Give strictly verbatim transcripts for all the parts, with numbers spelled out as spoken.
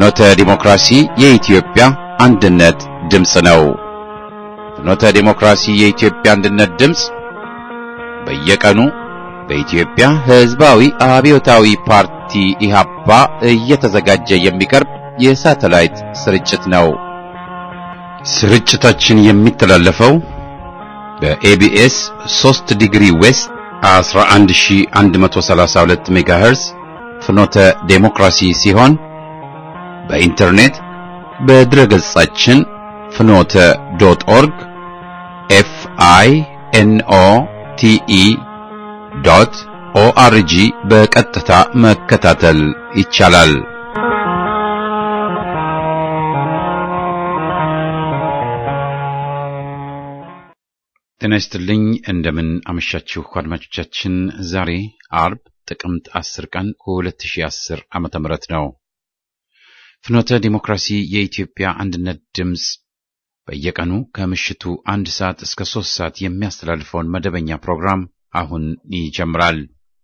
ፍኖተ ዲሞክራሲ የኢትዮጵያ አንድነት ድምጽ ነው። ፍኖተ ዲሞክራሲ የኢትዮጵያ አንድነት ድምጽ በየቀኑ በኢትዮጵያ ሕዝባዊ አብዮታዊ ፓርቲ ኢህአፓ እየተዘጋጀ የሚቀርብ የሳተላይት ስርጭት ነው። ስርጭታችን የሚተላለፈው በኤቢኤስ ሶስት ዲግሪ ዌስት አስራ አንድ ሺህ አንድ መቶ ሰላሳ ሁለት ሜጋሄርዝ ፍኖተ ዲሞክራሲ ሲሆን በኢንተርኔት በድረገጻችን ፍኖተ ዶት ኦርግ ኤፍ አይ ኤን ኦ ቲ ኢ ዶት ኦ አር ጂ በቀጥታ መከታተል ይቻላል። ጤና ይስጥልኝ። እንደምን አመሻችሁ አድማጮቻችን። ዛሬ አርብ ጥቅምት አስር ቀን ሁለት ሺህ አስር ዓመተ ምህረት ነው። ፍኖተ ዲሞክራሲ የኢትዮጵያ አንድነት ድምጽ በየቀኑ ከምሽቱ አንድ ሰዓት እስከ ሶስት ሰዓት የሚያስተላልፈውን መደበኛ ፕሮግራም አሁን ይጀምራል።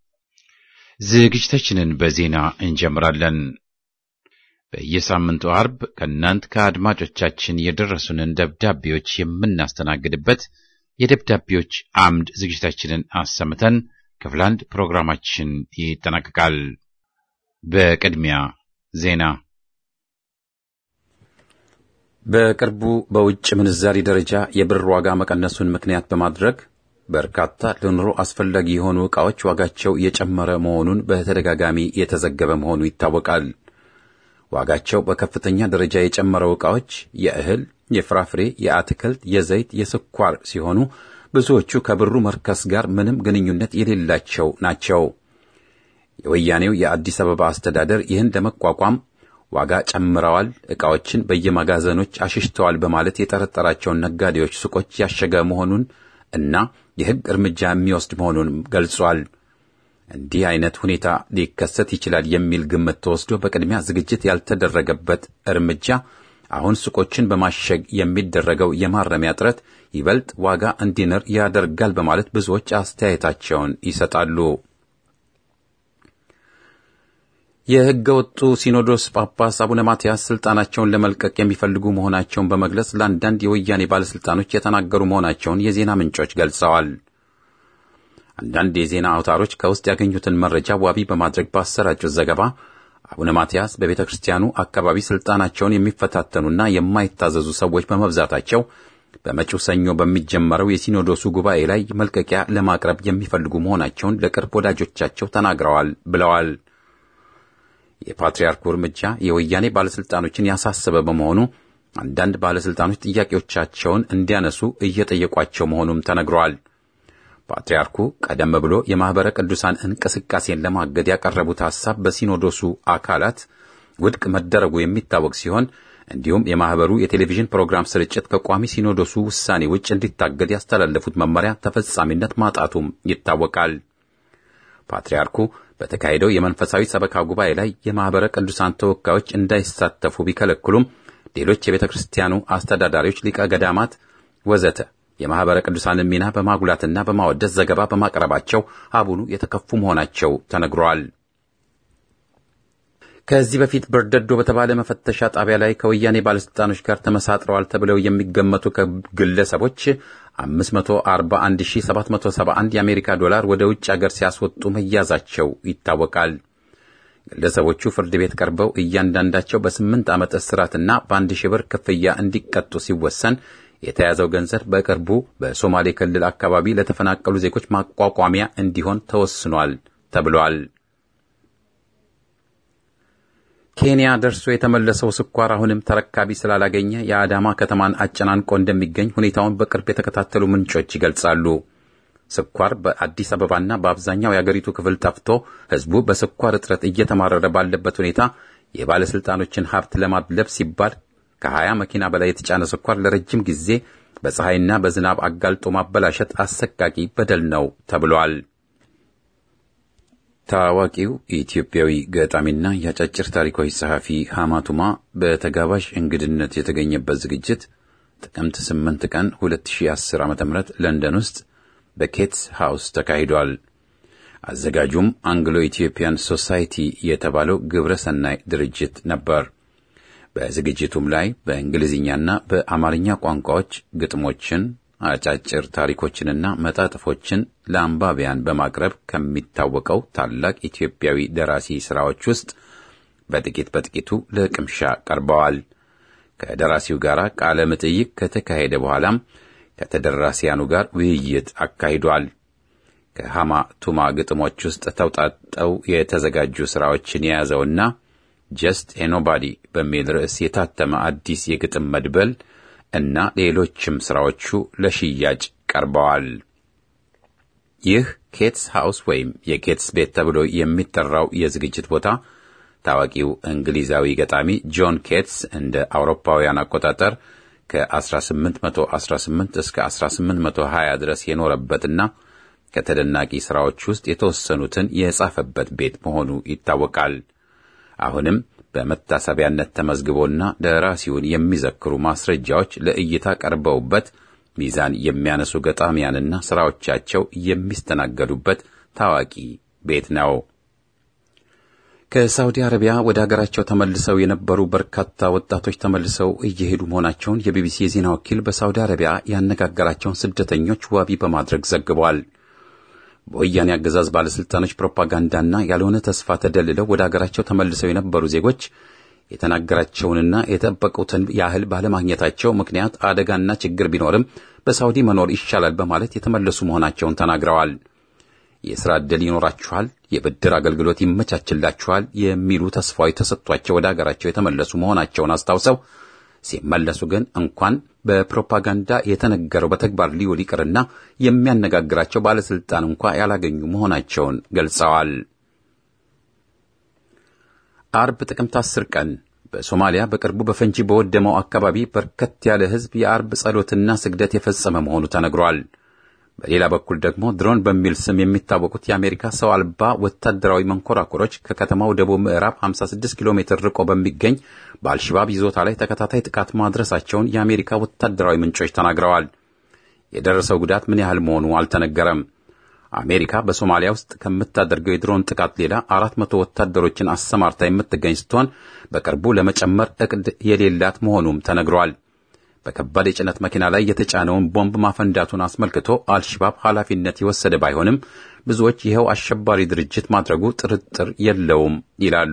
ዝግጅታችንን በዜና እንጀምራለን። በየሳምንቱ አርብ ከእናንት ከአድማጮቻችን የደረሱንን ደብዳቤዎች የምናስተናግድበት የደብዳቤዎች አምድ ዝግጅታችንን አሰምተን ክፍል አንድ ፕሮግራማችን ይጠናቀቃል። በቅድሚያ ዜና። በቅርቡ በውጭ ምንዛሪ ደረጃ የብር ዋጋ መቀነሱን ምክንያት በማድረግ በርካታ ለኑሮ አስፈላጊ የሆኑ ዕቃዎች ዋጋቸው የጨመረ መሆኑን በተደጋጋሚ የተዘገበ መሆኑ ይታወቃል። ዋጋቸው በከፍተኛ ደረጃ የጨመረው ዕቃዎች የእህል፣ የፍራፍሬ፣ የአትክልት፣ የዘይት፣ የስኳር ሲሆኑ ብዙዎቹ ከብሩ መርከስ ጋር ምንም ግንኙነት የሌላቸው ናቸው። የወያኔው የአዲስ አበባ አስተዳደር ይህን ለመቋቋም ዋጋ ጨምረዋል፣ ዕቃዎችን በየመጋዘኖች አሽሽተዋል በማለት የጠረጠራቸውን ነጋዴዎች ሱቆች ያሸገ መሆኑን እና የሕግ እርምጃ የሚወስድ መሆኑን ገልጿል። እንዲህ አይነት ሁኔታ ሊከሰት ይችላል የሚል ግምት ተወስዶ በቅድሚያ ዝግጅት ያልተደረገበት እርምጃ አሁን ሱቆችን በማሸግ የሚደረገው የማረሚያ ጥረት ይበልጥ ዋጋ እንዲንር ያደርጋል በማለት ብዙዎች አስተያየታቸውን ይሰጣሉ። የሕገ ወጡ ሲኖዶስ ጳጳስ አቡነ ማትያስ ስልጣናቸውን ለመልቀቅ የሚፈልጉ መሆናቸውን በመግለጽ ለአንዳንድ የወያኔ ባለስልጣኖች የተናገሩ መሆናቸውን የዜና ምንጮች ገልጸዋል። አንዳንድ የዜና አውታሮች ከውስጥ ያገኙትን መረጃ ዋቢ በማድረግ ባሰራጩት ዘገባ አቡነ ማትያስ በቤተ ክርስቲያኑ አካባቢ ስልጣናቸውን የሚፈታተኑና የማይታዘዙ ሰዎች በመብዛታቸው በመጪው ሰኞ በሚጀመረው የሲኖዶሱ ጉባኤ ላይ መልቀቂያ ለማቅረብ የሚፈልጉ መሆናቸውን ለቅርብ ወዳጆቻቸው ተናግረዋል ብለዋል። የፓትርያርኩ እርምጃ የወያኔ ባለስልጣኖችን ያሳሰበ በመሆኑ አንዳንድ ባለስልጣኖች ጥያቄዎቻቸውን እንዲያነሱ እየጠየቋቸው መሆኑም ተነግሯል። ፓትርያርኩ ቀደም ብሎ የማህበረ ቅዱሳን እንቅስቃሴን ለማገድ ያቀረቡት ሐሳብ በሲኖዶሱ አካላት ውድቅ መደረጉ የሚታወቅ ሲሆን እንዲሁም የማህበሩ የቴሌቪዥን ፕሮግራም ስርጭት ከቋሚ ሲኖዶሱ ውሳኔ ውጭ እንዲታገድ ያስተላለፉት መመሪያ ተፈጻሚነት ማጣቱም ይታወቃል። ፓትርያርኩ በተካሄደው የመንፈሳዊ ሰበካ ጉባኤ ላይ የማህበረ ቅዱሳን ተወካዮች እንዳይሳተፉ ቢከለክሉም ሌሎች የቤተ ክርስቲያኑ አስተዳዳሪዎች፣ ሊቀ ገዳማት ወዘተ የማህበረ ቅዱሳንን ሚና በማጉላትና በማወደስ ዘገባ በማቅረባቸው አቡኑ የተከፉ መሆናቸው ተነግሯል። ከዚህ በፊት በርደዶ በተባለ መፈተሻ ጣቢያ ላይ ከወያኔ ባለስልጣኖች ጋር ተመሳጥረዋል ተብለው የሚገመቱ ግለሰቦች አምስት መቶ አርባ አንድ ሺህ ሰባት መቶ ሰባ አንድ የአሜሪካ ዶላር ወደ ውጭ ሀገር ሲያስወጡ መያዛቸው ይታወቃል። ግለሰቦቹ ፍርድ ቤት ቀርበው እያንዳንዳቸው በስምንት ዓመት እስራትና በአንድ ሺህ ብር ክፍያ እንዲቀጡ ሲወሰን የተያዘው ገንዘብ በቅርቡ በሶማሌ ክልል አካባቢ ለተፈናቀሉ ዜጎች ማቋቋሚያ እንዲሆን ተወስኗል ተብሏል። ኬንያ ደርሶ የተመለሰው ስኳር አሁንም ተረካቢ ስላላገኘ የአዳማ ከተማን አጨናንቆ እንደሚገኝ ሁኔታውን በቅርብ የተከታተሉ ምንጮች ይገልጻሉ። ስኳር በአዲስ አበባና በአብዛኛው የአገሪቱ ክፍል ጠፍቶ ሕዝቡ በስኳር እጥረት እየተማረረ ባለበት ሁኔታ የባለስልጣኖችን ሀብት ለማድለብ ሲባል ከሀያ መኪና በላይ የተጫነ ስኳር ለረጅም ጊዜ በፀሐይና በዝናብ አጋልጦ ማበላሸት አሰቃቂ በደል ነው ተብሏል። ታዋቂው ኢትዮጵያዊ ገጣሚና የአጫጭር ታሪኮች ጸሐፊ ሐማቱማ በተጋባዥ እንግድነት የተገኘበት ዝግጅት ጥቅምት ስምንት ቀን ሁለት ሺህ አስር ዓመተ ምህረት ለንደን ውስጥ በኬትስ ሃውስ ተካሂዷል። አዘጋጁም አንግሎ ኢትዮጵያን ሶሳይቲ የተባለው ግብረ ሰናይ ድርጅት ነበር። በዝግጅቱም ላይ በእንግሊዝኛና በአማርኛ ቋንቋዎች ግጥሞችን፣ አጫጭር ታሪኮችንና መጣጥፎችን ለአንባቢያን በማቅረብ ከሚታወቀው ታላቅ ኢትዮጵያዊ ደራሲ ሥራዎች ውስጥ በጥቂት በጥቂቱ ለቅምሻ ቀርበዋል። ከደራሲው ጋር ቃለ መጠይቅ ከተካሄደ በኋላም ከተደራሲያኑ ጋር ውይይት አካሂዷል። ከሃማ ቱማ ግጥሞች ውስጥ ተውጣጣው የተዘጋጁ ሥራዎችን የያዘውና ጀስት ኤ ኖባዲ በሚል ርዕስ የታተመ አዲስ የግጥም መድበል እና ሌሎችም ሥራዎቹ ለሽያጭ ቀርበዋል። ይህ ኬትስ ሃውስ ወይም የኬትስ ቤት ተብሎ የሚጠራው የዝግጅት ቦታ ታዋቂው እንግሊዛዊ ገጣሚ ጆን ኬትስ እንደ አውሮፓውያን አቆጣጠር ከ1818 እስከ አስራ ስምንት መቶ ሀያ ድረስ የኖረበትና ከተደናቂ ሥራዎች ውስጥ የተወሰኑትን የጻፈበት ቤት መሆኑ ይታወቃል። አሁንም በመታሰቢያነት ተመዝግቦና ደራሲውን የሚዘክሩ ማስረጃዎች ለእይታ ቀርበውበት ሚዛን የሚያነሱ ገጣሚያንና ሥራዎቻቸው የሚስተናገዱበት ታዋቂ ቤት ነው። ከሳውዲ አረቢያ ወደ አገራቸው ተመልሰው የነበሩ በርካታ ወጣቶች ተመልሰው እየሄዱ መሆናቸውን የቢቢሲ የዜና ወኪል በሳውዲ አረቢያ ያነጋገራቸውን ስደተኞች ዋቢ በማድረግ ዘግቧል። በወያኔ አገዛዝ ባለስልጣኖች ፕሮፓጋንዳና ያልሆነ ተስፋ ተደልለው ወደ አገራቸው ተመልሰው የነበሩ ዜጎች የተናገራቸውንና የጠበቁትን ያህል ባለማግኘታቸው ምክንያት አደጋና ችግር ቢኖርም በሳውዲ መኖር ይሻላል በማለት የተመለሱ መሆናቸውን ተናግረዋል። የሥራ ዕድል ይኖራችኋል፣ የብድር አገልግሎት ይመቻችላችኋል የሚሉ ተስፋዎች ተሰጥቷቸው ወደ አገራቸው የተመለሱ መሆናቸውን አስታውሰው ሲመለሱ ግን እንኳን በፕሮፓጋንዳ የተነገረው በተግባር ሊውል ይቅርና የሚያነጋግራቸው ባለስልጣን እንኳን ያላገኙ መሆናቸውን ገልጸዋል። አርብ ጥቅምት አስር ቀን በሶማሊያ በቅርቡ በፈንጂ በወደመው አካባቢ በርከት ያለ ሕዝብ የአርብ ጸሎትና ስግደት የፈጸመ መሆኑ ተነግሯል። በሌላ በኩል ደግሞ ድሮን በሚል ስም የሚታወቁት የአሜሪካ ሰው አልባ ወታደራዊ መንኮራኩሮች ከከተማው ደቡብ ምዕራብ ሃምሳ ስድስት ኪሎ ሜትር ርቆ በሚገኝ በአልሸባብ ይዞታ ላይ ተከታታይ ጥቃት ማድረሳቸውን የአሜሪካ ወታደራዊ ምንጮች ተናግረዋል። የደረሰው ጉዳት ምን ያህል መሆኑ አልተነገረም። አሜሪካ በሶማሊያ ውስጥ ከምታደርገው የድሮን ጥቃት ሌላ አራት መቶ ወታደሮችን አሰማርታ የምትገኝ ስትሆን በቅርቡ ለመጨመር እቅድ የሌላት መሆኑም ተነግሯል። በከባድ የጭነት መኪና ላይ የተጫነውን ቦምብ ማፈንዳቱን አስመልክቶ አልሸባብ ኃላፊነት የወሰደ ባይሆንም ብዙዎች ይሄው አሸባሪ ድርጅት ማድረጉ ጥርጥር የለውም ይላሉ።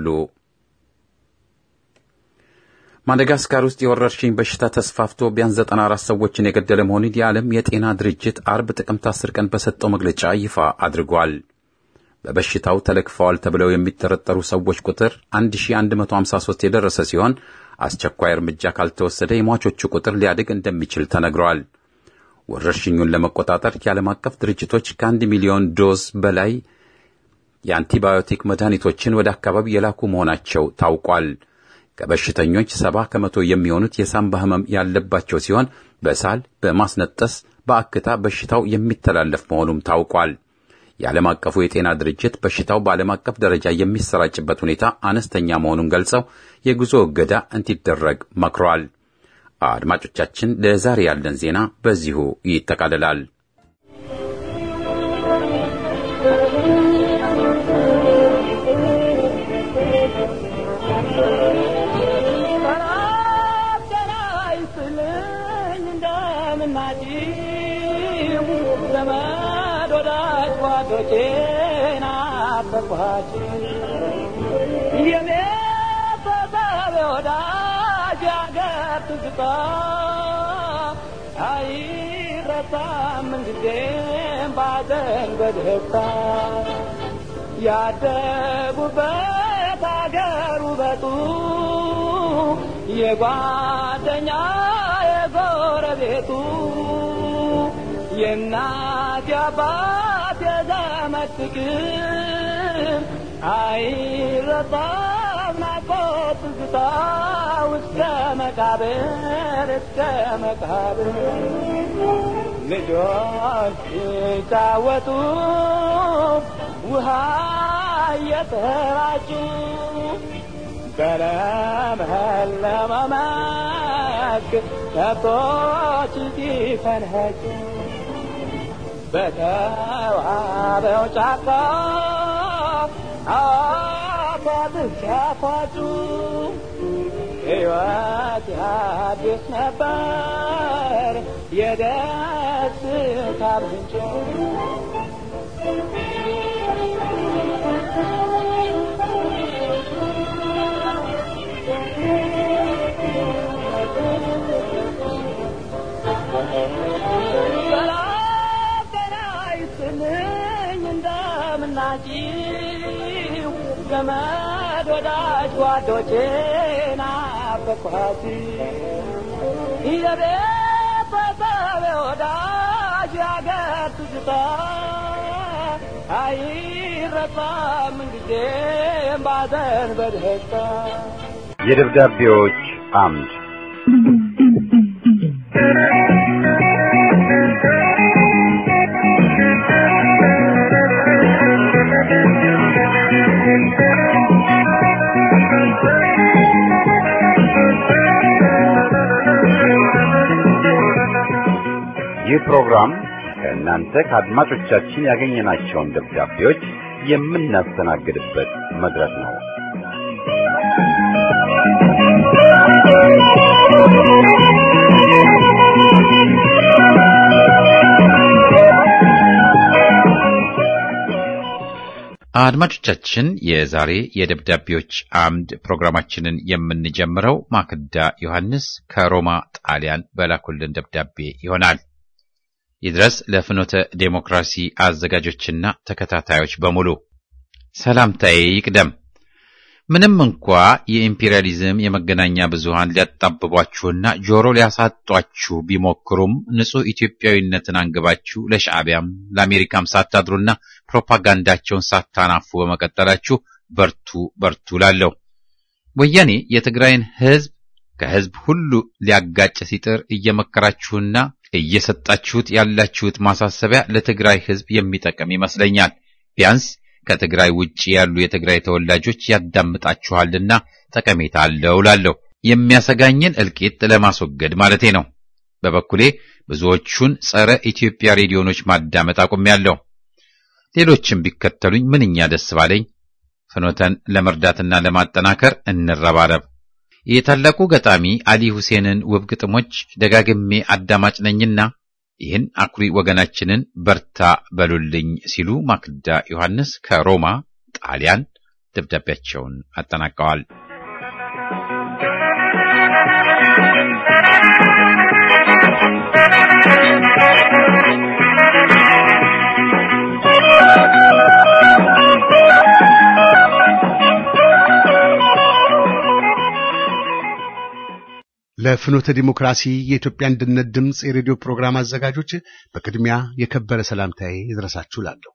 ማዳጋስካር ውስጥ የወረርሽኝ በሽታ ተስፋፍቶ ቢያንስ ዘጠና አራት ሰዎችን የገደለ መሆኑን የዓለም የጤና ድርጅት አርብ ጥቅምት አስር ቀን በሰጠው መግለጫ ይፋ አድርጓል። በበሽታው ተለክፈዋል ተብለው የሚጠረጠሩ ሰዎች ቁጥር አንድ ሺህ አንድ መቶ ሃምሳ ሦስት የደረሰ ሲሆን አስቸኳይ እርምጃ ካልተወሰደ የሟቾቹ ቁጥር ሊያድግ እንደሚችል ተነግሯል። ወረርሽኙን ለመቆጣጠር የዓለም አቀፍ ድርጅቶች ከአንድ ሚሊዮን ዶዝ በላይ የአንቲባዮቲክ መድኃኒቶችን ወደ አካባቢው የላኩ መሆናቸው ታውቋል። ከበሽተኞች ሰባ ከመቶ የሚሆኑት የሳምባ ህመም ያለባቸው ሲሆን በሳል፣ በማስነጠስ፣ በአክታ በሽታው የሚተላለፍ መሆኑም ታውቋል። የዓለም አቀፉ የጤና ድርጅት በሽታው በዓለም አቀፍ ደረጃ የሚሰራጭበት ሁኔታ አነስተኛ መሆኑን ገልጸው የጉዞ እገዳ እንዲደረግ መክሯል። አድማጮቻችን፣ ለዛሬ ያለን ዜና በዚሁ ይጠቃልላል። ያደጉበት አገር ውበቱ የጓደኛ የጎረቤቱ የእናት የአባት የዘመድ ፍቅር አይረሳም ናፍቆት ትዝታ እስከ መቃብር እስከ መቃብር ልጆች ሲጫወቱ ውሃ እየተራጩ በለመለመ መስክ ከብቶች ሲፈንጩ በተዋበው ጫካ አፏት ሲያፏጩ ሕይወት አዲስ ነበር የደስታ ምንጭ ናጂው ዘመድ ወዳጅ ጓዶቼ ናፈቅኋት የቤተሰብ ወዳጅ ያገር ትዝታ አይረሳም ጊዜም ባዘን በደስታ የደብዳቤዎች አምድ ይህ ፕሮግራም ከእናንተ ከአድማጮቻችን ያገኘናቸውን ደብዳቤዎች የምናስተናግድበት መድረክ ነው። አድማጮቻችን የዛሬ የደብዳቤዎች አምድ ፕሮግራማችንን የምንጀምረው ማክዳ ዮሐንስ ከሮማ ጣሊያን በላኩልን ደብዳቤ ይሆናል። ይድረስ ለፍኖተ ዴሞክራሲ አዘጋጆችና ተከታታዮች በሙሉ ሰላምታዬ ይቅደም። ምንም እንኳ የኢምፔሪያሊዝም የመገናኛ ብዙሃን ሊያጣብቧችሁና ጆሮ ሊያሳጧችሁ ቢሞክሩም ንጹህ ኢትዮጵያዊነትን አንግባችሁ ለሻዕቢያም ለአሜሪካም ሳታድሩና ፕሮፓጋንዳቸውን ሳታናፉ በመቀጠላችሁ በርቱ በርቱ ላለው ወያኔ የትግራይን ህዝብ ከህዝብ ሁሉ ሊያጋጭ ሲጥር እየመከራችሁና እየሰጣችሁት ያላችሁት ማሳሰቢያ ለትግራይ ህዝብ የሚጠቅም ይመስለኛል። ቢያንስ ከትግራይ ውጪ ያሉ የትግራይ ተወላጆች ያዳምጣችኋልና ጠቀሜታ አለው ላለው የሚያሰጋኝን እልቂት ለማስወገድ ማለቴ ነው። በበኩሌ ብዙዎቹን ጸረ ኢትዮጵያ ሬዲዮኖች ማዳመጥ አቁሜያለሁ። ሌሎችም ቢከተሉኝ ምንኛ ደስ ባለኝ። ፍኖተን ለመርዳትና ለማጠናከር እንረባረብ። የታላቁ ገጣሚ አሊ ሁሴንን ውብ ግጥሞች ደጋግሜ አዳማጭ ነኝና ይህን አኩሪ ወገናችንን በርታ በሉልኝ ሲሉ ማክዳ ዮሐንስ ከሮማ ጣሊያን ደብዳቤያቸውን አጠናቀዋል። ለፍኖተ ዲሞክራሲ የኢትዮጵያ አንድነት ድምጽ የሬዲዮ ፕሮግራም አዘጋጆች በቅድሚያ የከበረ ሰላምታዬ ይድረሳችሁ ላለሁ።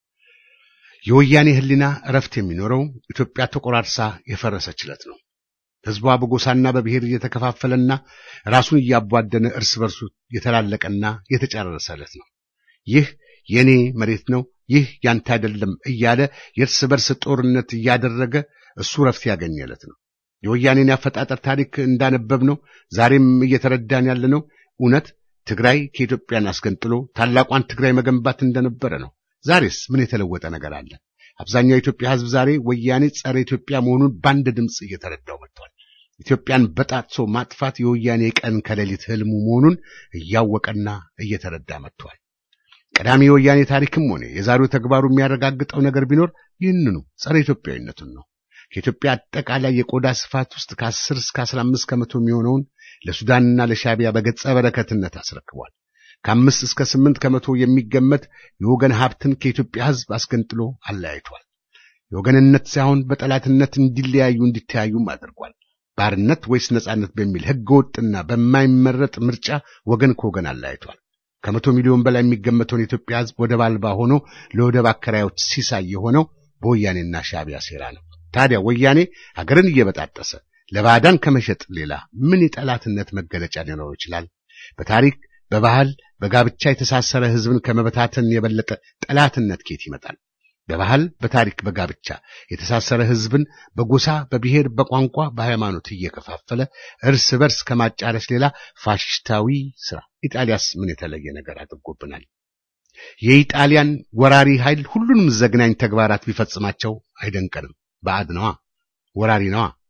የወያኔ ህሊና እረፍት የሚኖረው ኢትዮጵያ ተቆራርሳ የፈረሰችለት ነው። ህዝቧ በጎሳና በብሔር እየተከፋፈለና ራሱን እያቧደነ እርስ በርሱ የተላለቀና የተጫረሰለት ነው። ይህ የኔ መሬት ነው፣ ይህ ያንተ አይደለም እያለ የእርስ በርስ ጦርነት እያደረገ እሱ እረፍት ያገኘለት ነው። የወያኔን ያፈጣጠር ታሪክ እንዳነበብነው ዛሬም እየተረዳን ያለነው እውነት ትግራይ ከኢትዮጵያን አስገንጥሎ ታላቋን ትግራይ መገንባት እንደነበረ ነው። ዛሬስ ምን የተለወጠ ነገር አለ? አብዛኛው የኢትዮጵያ ህዝብ ዛሬ ወያኔ ጸረ ኢትዮጵያ መሆኑን በአንድ ድምጽ እየተረዳው መጥቷል። ኢትዮጵያን በጣጥሶ ማጥፋት የወያኔ ቀን ከሌሊት ህልሙ መሆኑን እያወቀና እየተረዳ መጥቷል። ቀዳሚ የወያኔ ታሪክም ሆነ የዛሬው ተግባሩ የሚያረጋግጠው ነገር ቢኖር ይህንኑ ጸረ ኢትዮጵያዊነቱን ነው። ከኢትዮጵያ አጠቃላይ የቆዳ ስፋት ውስጥ ከአስር እስከ አስራ አምስት ከመቶ የሚሆነውን ለሱዳንና ለሻዕቢያ በገጸ በረከትነት አስረክቧል። ከአምስት እስከ ስምንት ከመቶ የሚገመት የወገን ሀብትን ከኢትዮጵያ ህዝብ አስገንጥሎ አለያይቷል። የወገንነት ሳይሆን በጠላትነት እንዲለያዩ እንዲተያዩም አድርጓል። ባርነት ወይስ ነጻነት በሚል ህገወጥና በማይመረጥ ምርጫ ወገን ከወገን አለያይቷል። ከመቶ ሚሊዮን በላይ የሚገመተውን የኢትዮጵያ ህዝብ ወደብ አልባ ሆኖ ለወደብ አከራዮች ሲሳይ የሆነው በወያኔና ሻዕቢያ ሴራ ነው። ታዲያ ወያኔ ሀገርን እየበጣጠሰ ለባዕዳን ከመሸጥ ሌላ ምን የጠላትነት መገለጫ ሊኖረው ይችላል? በታሪክ በባህል በጋብቻ የተሳሰረ ህዝብን ከመበታተን የበለጠ ጠላትነት ከየት ይመጣል? በባህል በታሪክ በጋብቻ የተሳሰረ ህዝብን በጎሳ በብሔር በቋንቋ በሃይማኖት እየከፋፈለ እርስ በርስ ከማጫረስ ሌላ ፋሽስታዊ ስራ ኢጣሊያስ ምን የተለየ ነገር አድርጎብናል? የኢጣሊያን ወራሪ ኃይል ሁሉንም ዘግናኝ ተግባራት ቢፈጽማቸው አይደንቀንም። ባዕድ ነዋ፣ ወራሪ ነዋ።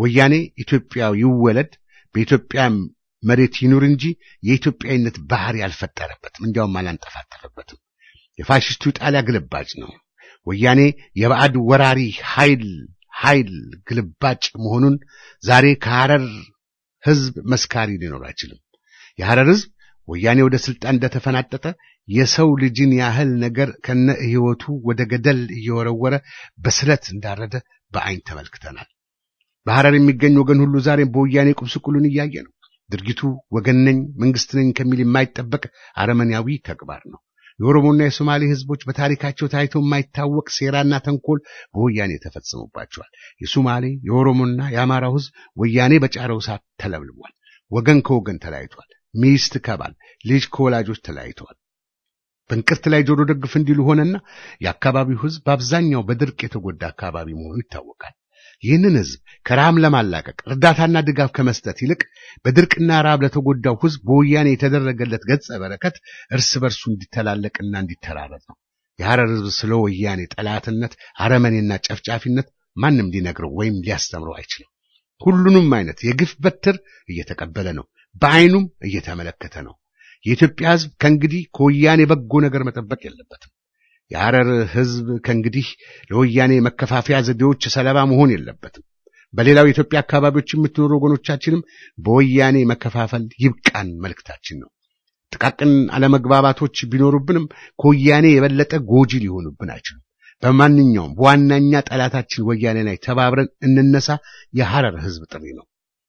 ወያኔ ኢትዮጵያው ይወለድ በኢትዮጵያ መሬት ይኑር እንጂ የኢትዮጵያዊነት ባህሪ ያልፈጠረበትም እንዲያውም አላንጠፋጠፈበትም። የፋሽስቱ ጣሊያ ግልባጭ ነው። ወያኔ የባዕድ ወራሪ ኃይል ኃይል ግልባጭ መሆኑን ዛሬ ከሐረር ህዝብ መስካሪ ሊኖር አይችልም። የሐረር ህዝብ ወያኔ ወደ ስልጣን እንደተፈናጠጠ የሰው ልጅን ያህል ነገር ከነ ህይወቱ ወደ ገደል እየወረወረ በስለት እንዳረደ በአይን ተመልክተናል። በሐረር የሚገኝ ወገን ሁሉ ዛሬ በወያኔ ቁምስቁሉን እያየ ነው። ድርጊቱ ወገን ነኝ መንግስት ነኝ ከሚል የማይጠበቅ አረመኔያዊ ተግባር ነው። የኦሮሞና የሶማሌ ህዝቦች በታሪካቸው ታይቶ የማይታወቅ ሴራና ተንኮል በወያኔ ተፈጽሞባቸዋል። የሶማሌ የኦሮሞና የአማራው ህዝብ ወያኔ በጫረው እሳት ተለብልቧል። ወገን ከወገን ተለያይቷል። ሚስት ከባል ልጅ ከወላጆች ተለያይተዋል። በእንቅርት ላይ ጆሮ ደግፍ እንዲሉ ሆነና የአካባቢው ህዝብ በአብዛኛው በድርቅ የተጎዳ አካባቢ መሆኑ ይታወቃል። ይህንን ህዝብ ከራም ለማላቀቅ እርዳታና ድጋፍ ከመስጠት ይልቅ በድርቅና ራብ ለተጎዳው ህዝብ በወያኔ የተደረገለት ገጸ በረከት እርስ በርሱ እንዲተላለቅና እንዲተራረጥ ነው። የሐረር ህዝብ ስለ ወያኔ ጠላትነት፣ አረመኔና ጨፍጫፊነት ማንም ሊነግረው ወይም ሊያስተምረው አይችልም። ሁሉንም አይነት የግፍ በትር እየተቀበለ ነው፣ በአይኑም እየተመለከተ ነው። የኢትዮጵያ ህዝብ ከእንግዲህ ከወያኔ በጎ ነገር መጠበቅ የለበትም። የሐረር ህዝብ ከእንግዲህ ለወያኔ መከፋፈያ ዘዴዎች ሰለባ መሆን የለበትም። በሌላው የኢትዮጵያ አካባቢዎች የምትኖሩ ወገኖቻችንም በወያኔ መከፋፈል ይብቃን መልእክታችን ነው። ጥቃቅን አለመግባባቶች ቢኖሩብንም ከወያኔ የበለጠ ጎጂ ሊሆኑብን አይችሉም። በማንኛውም በዋናኛ ጠላታችን ወያኔ ላይ ተባብረን እንነሳ የሐረር ህዝብ ጥሪ ነው።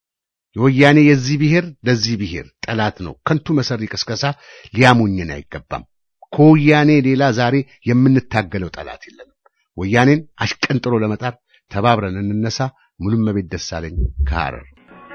የወያኔ የዚህ ብሔር ለዚህ ብሔር ጠላት ነው። ከንቱ መሰሪ ቅስቀሳ ሊያሙኝን አይገባም። ከወያኔ ሌላ ዛሬ የምንታገለው ጠላት የለንም። ወያኔን አሽቀንጥሮ ለመጣር ተባብረን እንነሳ። ሙሉመቤት ደሳለኝ ከሐረር።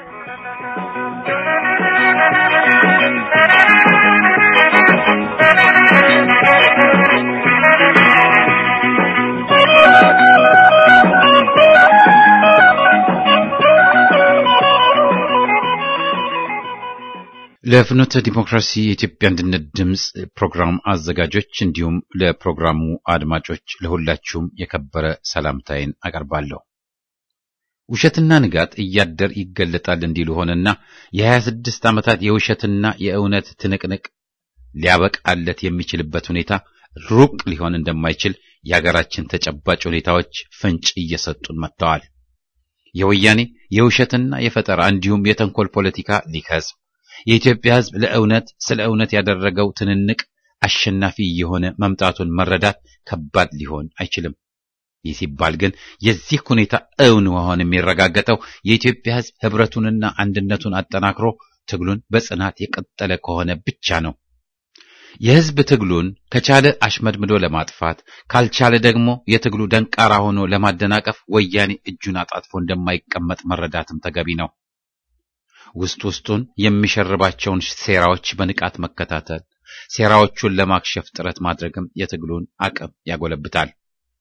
ለፍኖተ ዲሞክራሲ የኢትዮጵያ አንድነት ድምጽ ፕሮግራም አዘጋጆች እንዲሁም ለፕሮግራሙ አድማጮች ለሁላችሁም የከበረ ሰላምታዬን አቀርባለሁ። ውሸትና ንጋት እያደር ይገለጣል እንዲሉ ሆነና የሀያ ስድስት ዓመታት የውሸትና የእውነት ትንቅንቅ ሊያበቃለት የሚችልበት ሁኔታ ሩቅ ሊሆን እንደማይችል የሀገራችን ተጨባጭ ሁኔታዎች ፍንጭ እየሰጡን መጥተዋል። የወያኔ የውሸትና የፈጠራ እንዲሁም የተንኮል ፖለቲካ ሊከስም የኢትዮጵያ ህዝብ ለእውነት ስለ እውነት ያደረገው ትንንቅ አሸናፊ የሆነ መምጣቱን መረዳት ከባድ ሊሆን አይችልም። ይህ ሲባል ግን የዚህ ሁኔታ እውን መሆን የሚረጋገጠው የኢትዮጵያ ህዝብ ህብረቱንና አንድነቱን አጠናክሮ ትግሉን በጽናት የቀጠለ ከሆነ ብቻ ነው። የህዝብ ትግሉን ከቻለ አሽመድምዶ ለማጥፋት ካልቻለ ደግሞ የትግሉ ደንቃራ ሆኖ ለማደናቀፍ ወያኔ እጁን አጣጥፎ እንደማይቀመጥ መረዳትም ተገቢ ነው። ውስጥ ውስጡን የሚሸርባቸውን ሴራዎች በንቃት መከታተል፣ ሴራዎቹን ለማክሸፍ ጥረት ማድረግም የትግሉን አቅም ያጎለብታል።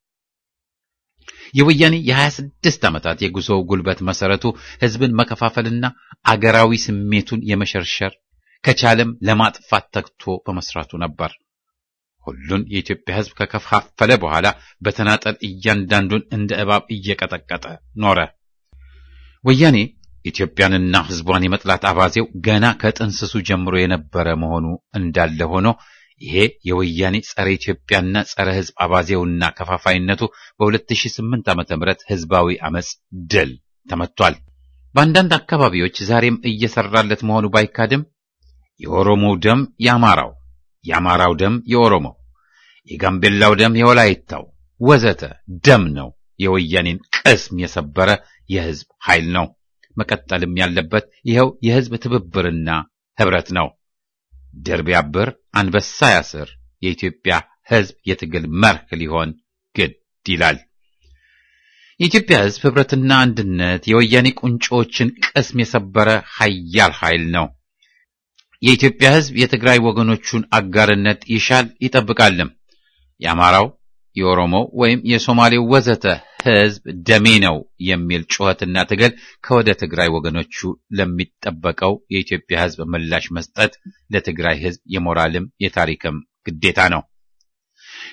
የወያኔ የሀያ ስድስት ዓመታት የጉዞው ጉልበት መሰረቱ ህዝብን መከፋፈልና አገራዊ ስሜቱን የመሸርሸር ከቻለም ለማጥፋት ተግቶ በመስራቱ ነበር። ሁሉን የኢትዮጵያ ህዝብ ከከፋፈለ በኋላ በተናጠል እያንዳንዱን እንደ እባብ እየቀጠቀጠ ኖረ። ወያኔ ኢትዮጵያንና ህዝቧን የመጥላት አባዜው ገና ከጥንስሱ ጀምሮ የነበረ መሆኑ እንዳለ ሆኖ ይሄ የወያኔ ጸረ ኢትዮጵያና ጸረ ህዝብ አባዜውና ከፋፋይነቱ በሁለት ሺህ ስምንት ዓመተ ምህረት ህዝባዊ አመጽ ድል ተመቷል። በአንዳንድ አካባቢዎች ዛሬም እየሰራለት መሆኑ ባይካድም የኦሮሞው ደም የአማራው፣ የአማራው ደም የኦሮሞው፣ የጋምቤላው ደም የወላይታው ወዘተ ደም ነው። የወያኔን ቅስም የሰበረ የህዝብ ኃይል ነው። መቀጠልም ያለበት ይኸው የህዝብ ትብብርና ህብረት ነው። ድር ቢያብር አንበሳ ያስር የኢትዮጵያ ህዝብ የትግል መርህ ሊሆን ግድ ይላል። የኢትዮጵያ ህዝብ ህብረትና አንድነት የወያኔ ቁንጮችን ቅስም የሰበረ ኃያል ኃይል ነው። የኢትዮጵያ ህዝብ የትግራይ ወገኖቹን አጋርነት ይሻል ይጠብቃልም። የአማራው፣ የኦሮሞው ወይም የሶማሌው ወዘተ ህዝብ ደሜ ነው የሚል ጩኸትና ትግል ከወደ ትግራይ ወገኖቹ ለሚጠበቀው የኢትዮጵያ ህዝብ ምላሽ መስጠት ለትግራይ ህዝብ የሞራልም የታሪክም ግዴታ ነው።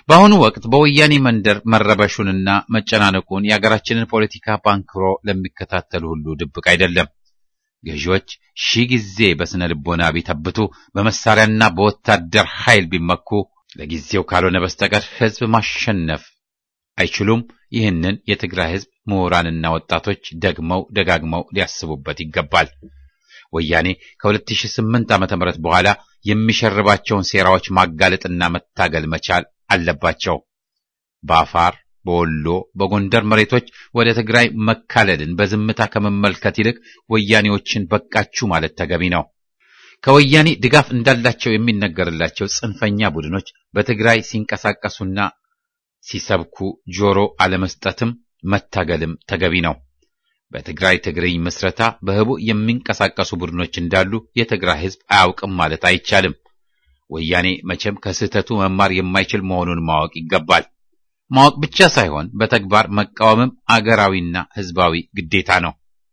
በአሁኑ ወቅት በወያኔ መንደር መረበሹንና መጨናነቁን የሀገራችንን ፖለቲካ ባንክሮ ለሚከታተሉ ሁሉ ድብቅ አይደለም። ገዢዎች ሺህ ጊዜ በስነ ልቦና ቢተብቱ በመሳሪያና በወታደር ኃይል ቢመኩ ለጊዜው ካልሆነ በስተቀር ህዝብ ማሸነፍ አይችሉም። ይህንን የትግራይ ህዝብ ምሁራንና ወጣቶች ደግመው ደጋግመው ሊያስቡበት ይገባል። ወያኔ ከሁለት ሺህ ስምንት ዓመተ ምህረት በኋላ የሚሸርባቸውን ሴራዎች ማጋለጥና መታገል መቻል አለባቸው። በአፋር፣ በወሎ፣ በጎንደር መሬቶች ወደ ትግራይ መካለልን በዝምታ ከመመልከት ይልቅ ወያኔዎችን በቃችሁ ማለት ተገቢ ነው። ከወያኔ ድጋፍ እንዳላቸው የሚነገርላቸው ጽንፈኛ ቡድኖች በትግራይ ሲንቀሳቀሱና ሲሰብኩ ጆሮ አለመስጠትም መታገልም ተገቢ ነው። በትግራይ ትግርኝ መስረታ በህቡ የሚንቀሳቀሱ ቡድኖች እንዳሉ የትግራይ ህዝብ አያውቅም ማለት አይቻልም። ወያኔ መቼም ከስህተቱ መማር የማይችል መሆኑን ማወቅ ይገባል። ማወቅ ብቻ ሳይሆን በተግባር መቃወምም አገራዊና ህዝባዊ ግዴታ ነው።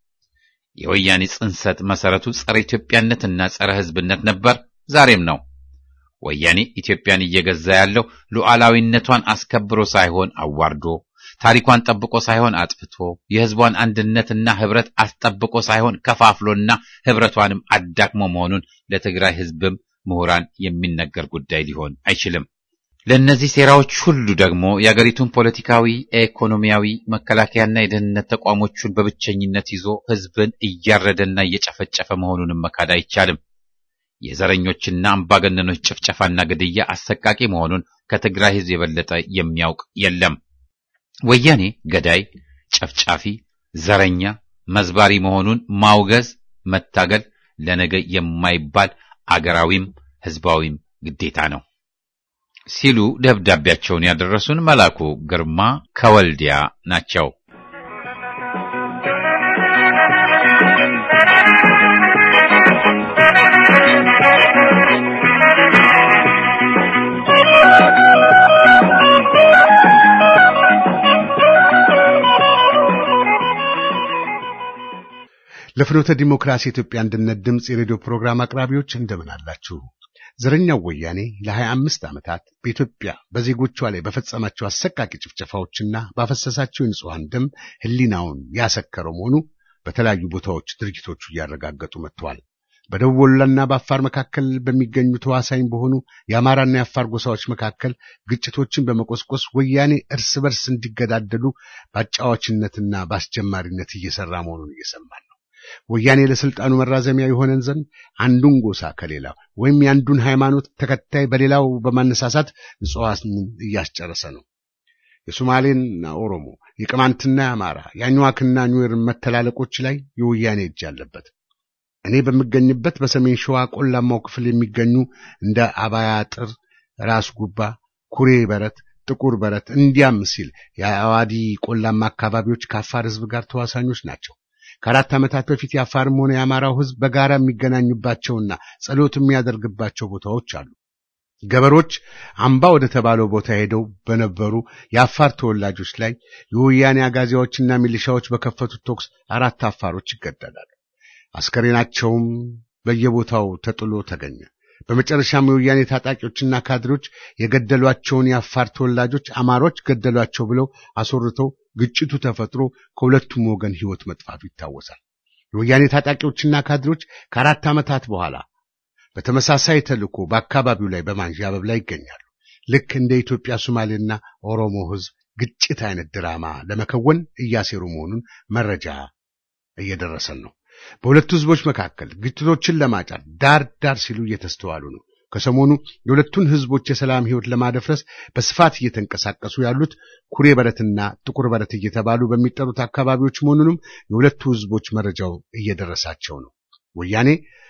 የወያኔ ጽንሰት መሰረቱ ጸረ ኢትዮጵያነትና ጸረ ህዝብነት ነበር፣ ዛሬም ነው። ወያኔ ኢትዮጵያን እየገዛ ያለው ሉዓላዊነቷን አስከብሮ ሳይሆን አዋርዶ፣ ታሪኳን ጠብቆ ሳይሆን አጥፍቶ፣ የህዝቧን አንድነትና ህብረት አስጠብቆ ሳይሆን ከፋፍሎና ህብረቷንም አዳክሞ መሆኑን ለትግራይ ህዝብም ምሁራን የሚነገር ጉዳይ ሊሆን አይችልም። ለነዚህ ሴራዎች ሁሉ ደግሞ የአገሪቱን ፖለቲካዊ፣ ኢኮኖሚያዊ፣ መከላከያና የደህንነት ተቋሞቹን በብቸኝነት ይዞ ህዝብን እያረደና እየጨፈጨፈ መሆኑንም መካድ አይቻልም። የዘረኞችና አምባገነኖች ጭፍጨፋና ግድያ አሰቃቂ መሆኑን ከትግራይ ህዝብ የበለጠ የሚያውቅ የለም። ወያኔ ገዳይ፣ ጨፍጫፊ፣ ዘረኛ፣ መዝባሪ መሆኑን ማውገዝ፣ መታገል ለነገ የማይባል አገራዊም ህዝባዊም ግዴታ ነው ሲሉ ደብዳቤያቸውን ያደረሱን መላኩ ግርማ ከወልዲያ ናቸው። ለፍኖተ ዲሞክራሲ ኢትዮጵያ አንድነት ድምጽ የሬዲዮ ፕሮግራም አቅራቢዎች እንደምን አላችሁ? ዘረኛው ወያኔ ለሀያ አምስት ዓመታት በኢትዮጵያ በዜጎቿ ላይ በፈጸማቸው አሰቃቂ ጭፍጨፋዎችና ባፈሰሳቸው የንጹሃን ደም ህሊናውን ያሰከረው መሆኑ በተለያዩ ቦታዎች ድርጅቶቹ እያረጋገጡ መጥተዋል። በደቡብ ወሎና በአፋር መካከል በሚገኙ ተዋሳኝ በሆኑ የአማራና የአፋር ጎሳዎች መካከል ግጭቶችን በመቆስቆስ ወያኔ እርስ በርስ እንዲገዳደሉ በአጫዋችነትና በአስጀማሪነት እየሰራ መሆኑን እየሰማን ነው። ወያኔ ለስልጣኑ መራዘሚያ የሆነን ዘንድ አንዱን ጎሳ ከሌላው ወይም የአንዱን ሃይማኖት ተከታይ በሌላው በማነሳሳት ንጹሃንን እያስጨረሰ ነው። የሶማሌና ኦሮሞ፣ የቅማንትና የአማራ፣ የአኝዋክና ኑዌር መተላለቆች ላይ የወያኔ እጅ አለበት። እኔ በሚገኝበት በሰሜን ሸዋ ቆላማው ክፍል የሚገኙ እንደ አባያ ጥር፣ ራስ ጉባ፣ ኩሬ በረት፣ ጥቁር በረት እንዲያም ሲል የአዋዲ ቆላማ አካባቢዎች ከአፋር ህዝብ ጋር ተዋሳኞች ናቸው። ከአራት ዓመታት በፊት የአፋርም ሆነ የአማራው ህዝብ በጋራ የሚገናኙባቸውና ጸሎት የሚያደርግባቸው ቦታዎች አሉ። ገበሮች አምባ ወደ ተባለው ቦታ ሄደው በነበሩ የአፋር ተወላጆች ላይ የወያኔ አጋዚዎችና ሚሊሻዎች በከፈቱት ተኩስ አራት አፋሮች ይገደላሉ። አስከሬናቸውም በየቦታው ተጥሎ ተገኘ። በመጨረሻም የወያኔ ታጣቂዎችና ካድሮች የገደሏቸውን የአፋር ተወላጆች አማሮች ገደሏቸው ብለው አስወርተው ግጭቱ ተፈጥሮ ከሁለቱም ወገን ህይወት መጥፋቱ ይታወሳል። የወያኔ ታጣቂዎችና ካድሮች ከአራት ዓመታት በኋላ በተመሳሳይ ተልእኮ በአካባቢው ላይ በማንዣበብ ላይ ይገኛሉ። ልክ እንደ ኢትዮጵያ ሶማሌና ኦሮሞ ህዝብ ግጭት አይነት ድራማ ለመከወን እያሴሩ መሆኑን መረጃ እየደረሰን ነው። በሁለቱ ህዝቦች መካከል ግጭቶችን ለማጫር ዳር ዳር ሲሉ እየተስተዋሉ ነው። ከሰሞኑ የሁለቱን ህዝቦች የሰላም ህይወት ለማደፍረስ በስፋት እየተንቀሳቀሱ ያሉት ኩሬ በረትና ጥቁር በረት እየተባሉ በሚጠሩት አካባቢዎች መሆኑንም የሁለቱ ህዝቦች መረጃው እየደረሳቸው ነው። ወያኔ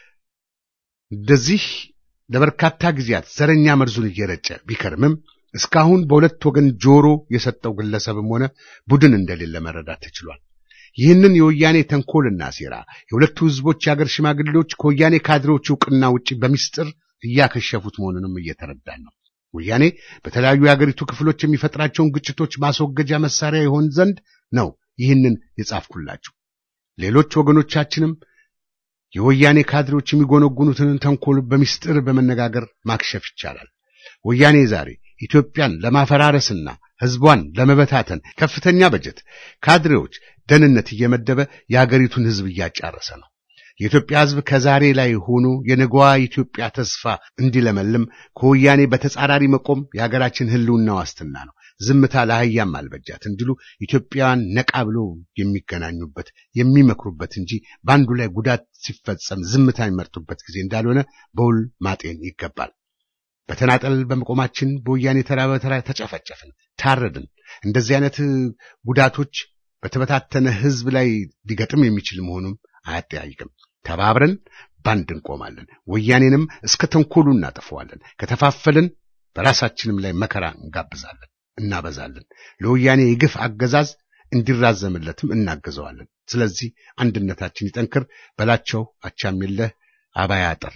እንደዚህ ለበርካታ ጊዜያት ዘረኛ መርዙን እየረጨ ቢከርምም እስካሁን በሁለት ወገን ጆሮ የሰጠው ግለሰብም ሆነ ቡድን እንደሌለ መረዳት ተችሏል። ይህንን የወያኔ ተንኮልና ሴራ የሁለቱ ህዝቦች የአገር ሽማግሌዎች ከወያኔ ካድሬዎች ዕውቅና ውጪ በሚስጥር እያከሸፉት መሆኑንም እየተረዳን ነው። ወያኔ በተለያዩ የአገሪቱ ክፍሎች የሚፈጥራቸውን ግጭቶች ማስወገጃ መሳሪያ ይሆን ዘንድ ነው ይህንን የጻፍኩላችሁ። ሌሎች ወገኖቻችንም የወያኔ ካድሬዎች የሚጎነጉኑትን ተንኮል በሚስጥር በመነጋገር ማክሸፍ ይቻላል። ወያኔ ዛሬ ኢትዮጵያን ለማፈራረስና ህዝቧን ለመበታተን ከፍተኛ በጀት ካድሬዎች ደህንነት እየመደበ የሀገሪቱን ህዝብ እያጫረሰ ነው። የኢትዮጵያ ህዝብ ከዛሬ ላይ ሆኖ የነገዋ ኢትዮጵያ ተስፋ እንዲለመልም ከወያኔ በተጻራሪ መቆም የሀገራችን ህልውና ዋስትና ነው። ዝምታ ለአህያም አልበጃት እንዲሉ ኢትዮጵያውያን ነቃ ብሎ የሚገናኙበት የሚመክሩበት እንጂ ባንዱ ላይ ጉዳት ሲፈጸም ዝምታ የሚመርጡበት ጊዜ እንዳልሆነ በውል ማጤን ይገባል። በተናጠል በመቆማችን በወያኔ ተራ በተራ ተጨፈጨፍን፣ ታረድን። እንደዚህ አይነት ጉዳቶች በተበታተነ ህዝብ ላይ ሊገጥም የሚችል መሆኑም አያጠያይቅም። ተባብረን ባንድ እንቆማለን። ወያኔንም እስከ ተንኮሉ እናጠፋዋለን። ከተፋፈልን በራሳችንም ላይ መከራ እንጋብዛለን፣ እናበዛለን። ለወያኔ የግፍ አገዛዝ እንዲራዘምለትም እናገዘዋለን። ስለዚህ አንድነታችን ይጠንክር። በላቸው አቻምየለህ አባይ አጥር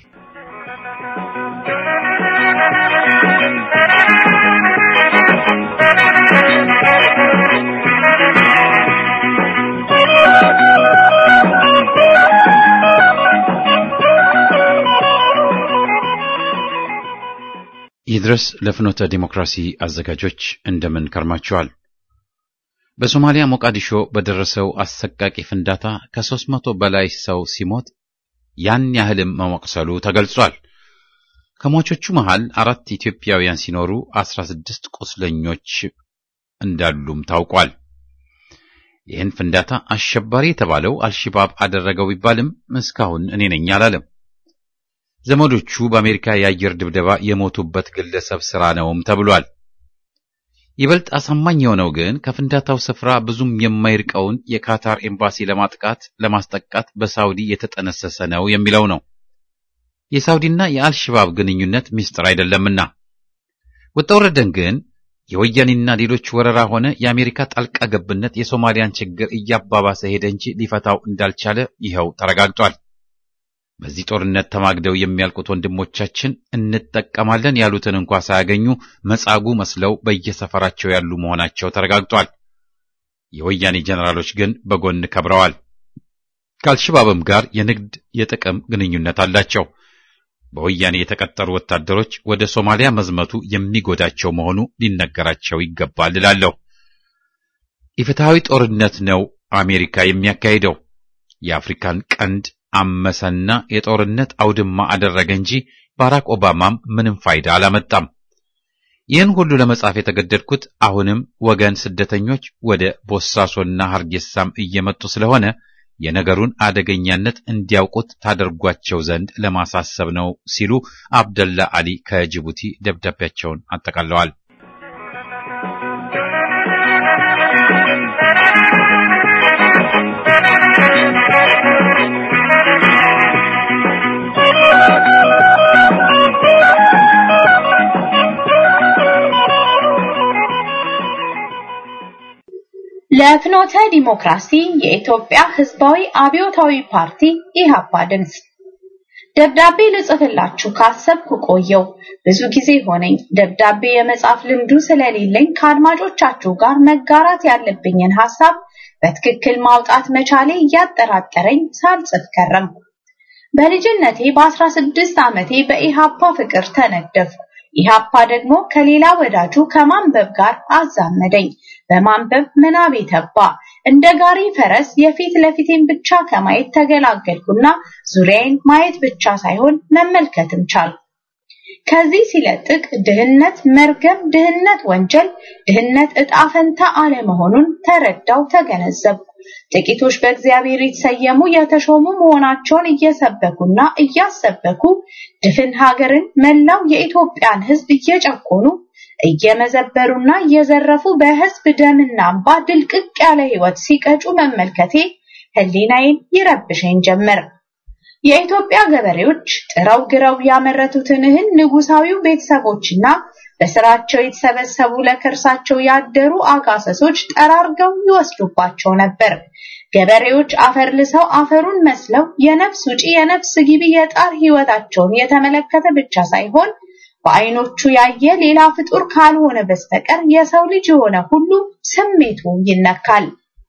ይድረስ ለፍኖተ ዲሞክራሲ አዘጋጆች እንደምን ከርማችኋል። በሶማሊያ ሞቃዲሾ በደረሰው አሰቃቂ ፍንዳታ ከሦስት መቶ በላይ ሰው ሲሞት ያን ያህልም መሞቅሰሉ ተገልጿል። ከሟቾቹ መሃል አራት ኢትዮጵያውያን ሲኖሩ አስራ ስድስት ቁስለኞች እንዳሉም ታውቋል። ይህን ፍንዳታ አሸባሪ የተባለው አልሸባብ አደረገው ቢባልም እስካሁን እኔ ነኝ አላለም። ዘመዶቹ በአሜሪካ የአየር ድብደባ የሞቱበት ግለሰብ ሥራ ነውም ተብሏል። ይበልጥ አሳማኝ የሆነው ግን ከፍንዳታው ስፍራ ብዙም የማይርቀውን የካታር ኤምባሲ ለማጥቃት ለማስጠቃት በሳውዲ የተጠነሰሰ ነው የሚለው ነው። የሳውዲና የአልሸባብ ግንኙነት ሚስጥር አይደለምና ወጣውረደን ግን የወያኔና ሌሎች ወረራ ሆነ የአሜሪካ ጣልቃ ገብነት የሶማሊያን ችግር እያባባሰ ሄደ እንጂ ሊፈታው እንዳልቻለ ይኸው ተረጋግጧል። በዚህ ጦርነት ተማግደው የሚያልቁት ወንድሞቻችን እንጠቀማለን ያሉትን እንኳን ሳያገኙ መጻጉ መስለው በየሰፈራቸው ያሉ መሆናቸው ተረጋግጧል። የወያኔ ጀነራሎች ግን በጎን ከብረዋል። ከአልሸባብም ጋር የንግድ የጥቅም ግንኙነት አላቸው። በወያኔ የተቀጠሩ ወታደሮች ወደ ሶማሊያ መዝመቱ የሚጎዳቸው መሆኑ ሊነገራቸው ይገባል እላለሁ። ኢፍትሃዊ ጦርነት ነው አሜሪካ የሚያካሂደው። የአፍሪካን ቀንድ አመሰና የጦርነት አውድማ አደረገ እንጂ ባራክ ኦባማም ምንም ፋይዳ አላመጣም። ይህን ሁሉ ለመጻፍ የተገደድኩት አሁንም ወገን ስደተኞች ወደ ቦሳሶና ሀርጌሳም እየመጡ ስለሆነ የነገሩን አደገኛነት እንዲያውቁት ታደርጓቸው ዘንድ ለማሳሰብ ነው ሲሉ አብደላ አሊ ከጅቡቲ ደብዳቤያቸውን አጠቃለዋል። ለፍኖተ ዲሞክራሲ የኢትዮጵያ ሕዝባዊ አብዮታዊ ፓርቲ ኢህአፓ ድምጽ ደብዳቤ ልጽፍላችሁ ካሰብኩ ቆየው ብዙ ጊዜ ሆነኝ። ደብዳቤ የመጻፍ ልምዱ ስለሌለኝ ከአድማጮቻችሁ ጋር መጋራት ያለብኝን ሐሳብ በትክክል ማውጣት መቻሌ ያጠራጠረኝ ሳልጽፍ ከረምኩ። በልጅነቴ በአስራ ስድስት ዓመቴ በኢህአፓ ፍቅር ተነደፍኩ። ኢህአፓ ደግሞ ከሌላ ወዳጁ ከማንበብ ጋር አዛመደኝ። በማንበብ ምናቤ ተባ። እንደ ጋሪ ፈረስ የፊት ለፊቴን ብቻ ከማየት ተገላገልኩና ዙሪያዬን ማየት ብቻ ሳይሆን መመልከትም ቻልኩ። ከዚህ ሲለጥቅ ድህነት መርገም፣ ድህነት ወንጀል፣ ድህነት ዕጣ ፈንታ አለመሆኑን ተረዳው፣ ተገነዘብኩ። ጥቂቶች በእግዚአብሔር የተሰየሙ የተሾሙ መሆናቸውን እየሰበኩና እያሰበኩ ድፍን ሀገርን መላው የኢትዮጵያን ሕዝብ እየጨቆኑ እየመዘበሩና እየዘረፉ በሕዝብ ደምና እንባ ድልቅቅ ያለ ሕይወት ሲቀጩ መመልከቴ ህሊናዬን ይረብሸኝ ጀመር። የኢትዮጵያ ገበሬዎች ጥረው ግረው ያመረቱትን እህል ንጉሳዊው ቤተሰቦችና በስራቸው የተሰበሰቡ ለከርሳቸው ያደሩ አጋሰሶች ጠራርገው ይወስዱባቸው ነበር። ገበሬዎች አፈር ልሰው አፈሩን መስለው የነፍስ ውጪ የነፍስ ግቢ የጣር ሕይወታቸውን የተመለከተ ብቻ ሳይሆን በአይኖቹ ያየ ሌላ ፍጡር ካልሆነ በስተቀር የሰው ልጅ የሆነ ሁሉ ስሜቱ ይነካል።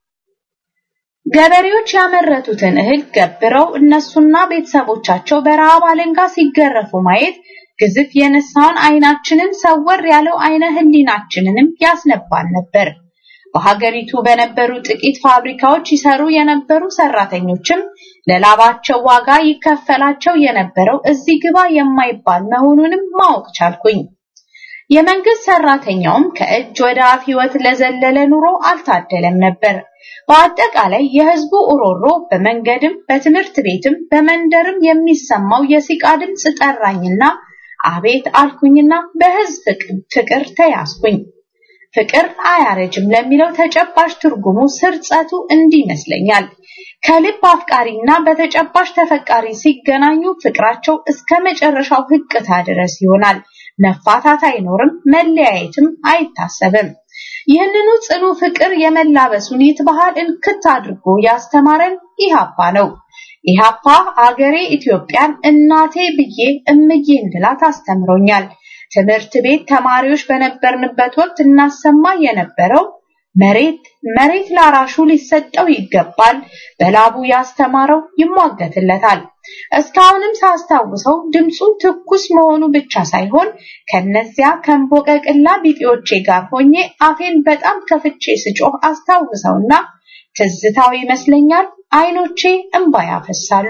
ገበሬዎች ያመረቱትን እህል ገብረው እነሱና ቤተሰቦቻቸው በረሃብ አለንጋ ሲገረፉ ማየት ግዝፍ የነሳውን አይናችንን ሰወር ያለው አይነ ህሊናችንንም ያስነባን ነበር። በሀገሪቱ በነበሩ ጥቂት ፋብሪካዎች ይሰሩ የነበሩ ሰራተኞችም ለላባቸው ዋጋ ይከፈላቸው የነበረው እዚህ ግባ የማይባል መሆኑንም ማወቅ ቻልኩኝ። የመንግስት ሰራተኛውም ከእጅ ወደ አፍ ህይወት ለዘለለ ኑሮ አልታደለም ነበር። በአጠቃላይ የህዝቡ ኡሮሮ በመንገድም በትምህርት ቤትም በመንደርም የሚሰማው የሲቃ ድምጽ ጠራኝና አቤት አልኩኝና በህዝብ ፍቅር ተያዝኩኝ። ፍቅር አያረጅም ለሚለው ተጨባጭ ትርጉሙ ስርጸቱ እንዲህ ይመስለኛል። ከልብ አፍቃሪና በተጨባጭ ተፈቃሪ ሲገናኙ ፍቅራቸው እስከ መጨረሻው ህቅታ ድረስ ይሆናል። መፋታት አይኖርም፣ መለያየትም አይታሰብም። ይህንኑ ጽኑ ፍቅር የመላበሱን ይትባህል እንክት አድርጎ ያስተማረን ኢሃፓ ነው። ኢሃፓ አገሬ ኢትዮጵያን እናቴ ብዬ እምዬ እንድላት አስተምሮኛል። ትምህርት ቤት ተማሪዎች በነበርንበት ወቅት እናሰማ የነበረው መሬት መሬት ላራሹ ሊሰጠው ይገባል፣ በላቡ ያስተማረው ይሟገትለታል። እስካሁንም ሳስታውሰው ድምጹ ትኩስ መሆኑ ብቻ ሳይሆን ከነዚያ ከንቦቀቅላ ቢጤዎቼ ጋር ሆኜ አፌን በጣም ከፍቼ ስጮህ አስታውሰውና ትዝታው ይመስለኛል አይኖቼ እንባ ያፈሳሉ።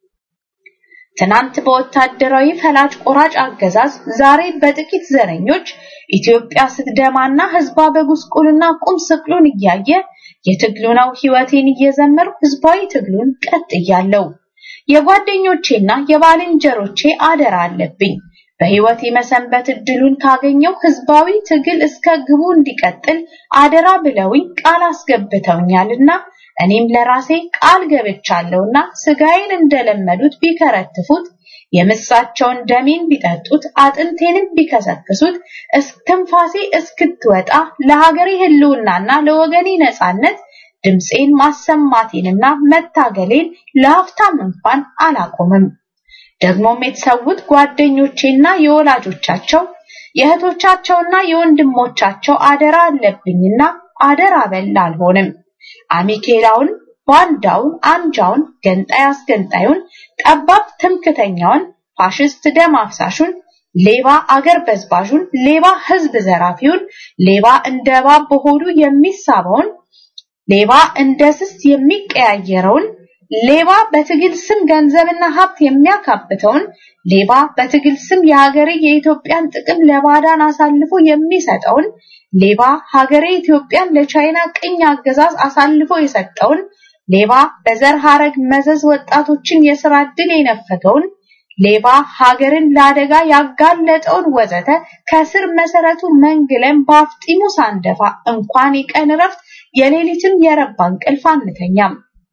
ትናንት በወታደራዊ ፈላጭ ቆራጭ አገዛዝ ዛሬ በጥቂት ዘረኞች ኢትዮጵያ ስትደማና ህዝባ በጉስቁልና ቁም ስቅሉን እያየ የትግሉናው ህይወቴን እየዘመርኩ ህዝባዊ ትግሉን ቀጥያለሁ። የጓደኞቼና የባልንጀሮቼ አደራ አለብኝ። በህይወቴ መሰንበት እድሉን ካገኘው ህዝባዊ ትግል እስከ ግቡ እንዲቀጥል አደራ ብለውኝ ቃል አስገብተውኛልና እኔም ለራሴ ቃል ገብቻለሁና ስጋዬን እንደለመዱት ቢከረትፉት የምሳቸውን ደሜን ቢጠጡት አጥንቴንም ቢከሰክሱት እስክንፋሴ እስክትወጣ ለሀገሬ ህልውናና ለወገኔ ነጻነት ድምጼን ማሰማቴንና መታገሌን ለአፍታም እንኳን አላቆምም። ደግሞም የተሰውት ጓደኞቼና የወላጆቻቸው የእህቶቻቸውና የወንድሞቻቸው አደራ አለብኝና አደራ በል አልሆንም። አሚኬላውን ባንዳውን አንጃውን ገንጣይ አስገንጣዩን ጠባብ ትምክተኛውን ፋሽስት ደም አፍሳሹን ሌባ አገር በዝባዡን ሌባ ህዝብ ዘራፊውን ሌባ እንደባብ በሆዱ የሚሳበውን ሌባ እንደስስ የሚቀያየረውን ሌባ በትግል ስም ገንዘብና ሀብት የሚያካብተውን ሌባ በትግል ስም የሀገሬ የኢትዮጵያን ጥቅም ለባዳን አሳልፎ የሚሰጠውን ሌባ ሀገሬ ኢትዮጵያን ለቻይና ቅኝ አገዛዝ አሳልፎ የሰጠውን ሌባ በዘር ሐረግ መዘዝ ወጣቶችን የሥራ ዕድል የነፈገውን ሌባ ሀገርን ለአደጋ ያጋለጠውን ወዘተ ከስር መሰረቱ መንግለን ባፍጢሙ ሳንደፋ እንኳን የቀን ረፍት የሌሊትም የረባ እንቅልፍ አንተኛም።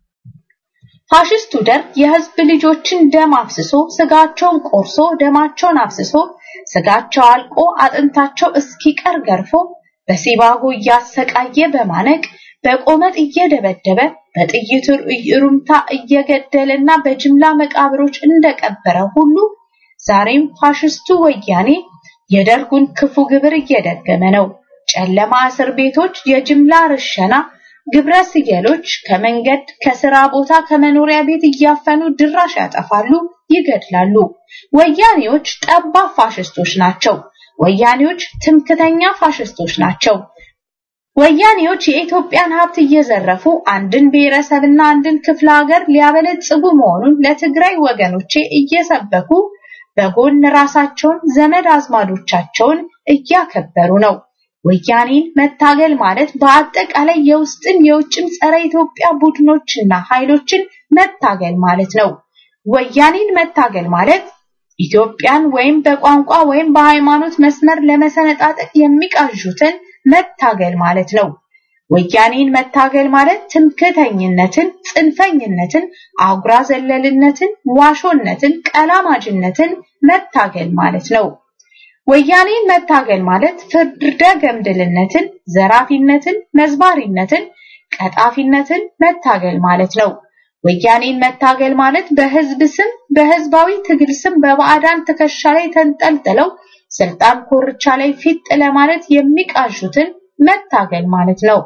ፋሽስቱ ደርግ የህዝብ ልጆችን ደም አፍስሶ ስጋቸውን ቆርሶ ደማቸውን አፍስሶ ስጋቸው አልቆ አጥንታቸው እስኪቀር ገርፎ በሲባጎ ያሰቃየ በማነቅ በቆመጥ እየደበደበ በጥይት ሩምታ እየገደለና በጅምላ መቃብሮች እንደቀበረ ሁሉ ዛሬም ፋሽስቱ ወያኔ የደርጉን ክፉ ግብር እየደገመ ነው። ጨለማ እስር ቤቶች፣ የጅምላ ርሸና ግብረ ስየሎች ከመንገድ ከስራ ቦታ ከመኖሪያ ቤት እያፈኑ ድራሽ ያጠፋሉ፣ ይገድላሉ። ወያኔዎች ጠባብ ፋሽስቶች ናቸው። ወያኔዎች ትምክተኛ ፋሽስቶች ናቸው። ወያኔዎች የኢትዮጵያን ሀብት እየዘረፉ አንድን ብሔረሰብና አንድን ክፍለ ሀገር ሊያበለጽጉ መሆኑን ለትግራይ ወገኖቼ እየሰበኩ በጎን ራሳቸውን ዘመድ አዝማዶቻቸውን እያከበሩ ነው። ወያኔን መታገል ማለት በአጠቃላይ የውስጥን የውጭም ጸረ ኢትዮጵያ ቡድኖችና ኃይሎችን መታገል ማለት ነው። ወያኔን መታገል ማለት ኢትዮጵያን ወይም በቋንቋ ወይም በሃይማኖት መስመር ለመሰነጣጠቅ የሚቃዡትን መታገል ማለት ነው። ወያኔን መታገል ማለት ትምክህተኝነትን፣ ጽንፈኝነትን፣ አጉራ ዘለልነትን፣ ዋሾነትን፣ ቀላማጅነትን መታገል ማለት ነው። ወያኔን መታገል ማለት ፍርደ ገምድልነትን፣ ዘራፊነትን፣ መዝባሪነትን፣ ቀጣፊነትን መታገል ማለት ነው። ወያኔን መታገል ማለት በህዝብ ስም በህዝባዊ ትግል ስም በባዕዳን ትከሻ ላይ ተንጠልጥለው ስልጣን ኮርቻ ላይ ፊት ለማለት የሚቃዡትን መታገል ማለት ነው።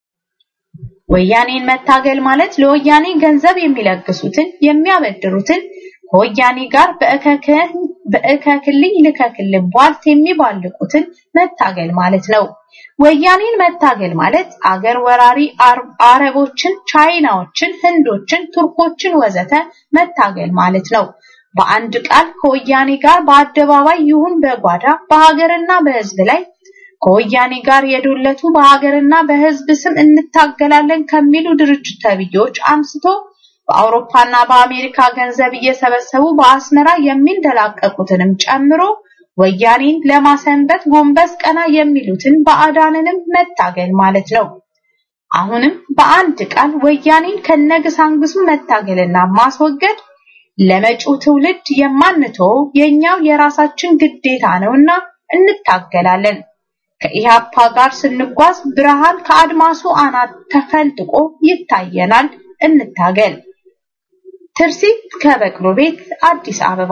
ወያኔን መታገል ማለት ለወያኔ ገንዘብ የሚለግሱትን የሚያበድሩትን ከወያኔ ጋር በእከከ በእከክልኝ ልከክልኝ ቧልት የሚባልቁትን መታገል ማለት ነው። ወያኔን መታገል ማለት አገር ወራሪ አረቦችን፣ ቻይናዎችን፣ ህንዶችን፣ ቱርኮችን ወዘተ መታገል ማለት ነው። በአንድ ቃል ከወያኔ ጋር በአደባባይ ይሁን በጓዳ በሀገርና በህዝብ ላይ ከወያኔ ጋር የዶለቱ በሀገርና በህዝብ ስም እንታገላለን ከሚሉ ድርጅት ተብዮች አንስቶ በአውሮፓና በአሜሪካ ገንዘብ እየሰበሰቡ በአስመራ የሚንደላቀቁትንም ጨምሮ ወያኔን ለማሰንበት ጎንበስ ቀና የሚሉትን በአዳንንም መታገል ማለት ነው። አሁንም በአንድ ቃል ወያኔን ከነግሳንግሱ መታገልና ማስወገድ ለመጪው ትውልድ የማንተው የኛው የራሳችን ግዴታ ነውና እንታገላለን። ከኢህአፓ ጋር ስንጓዝ ብርሃን ከአድማሱ አናት ተፈልጥቆ ይታየናል። እንታገል። ትርሲት ከበቅሎ ቤት አዲስ አበባ።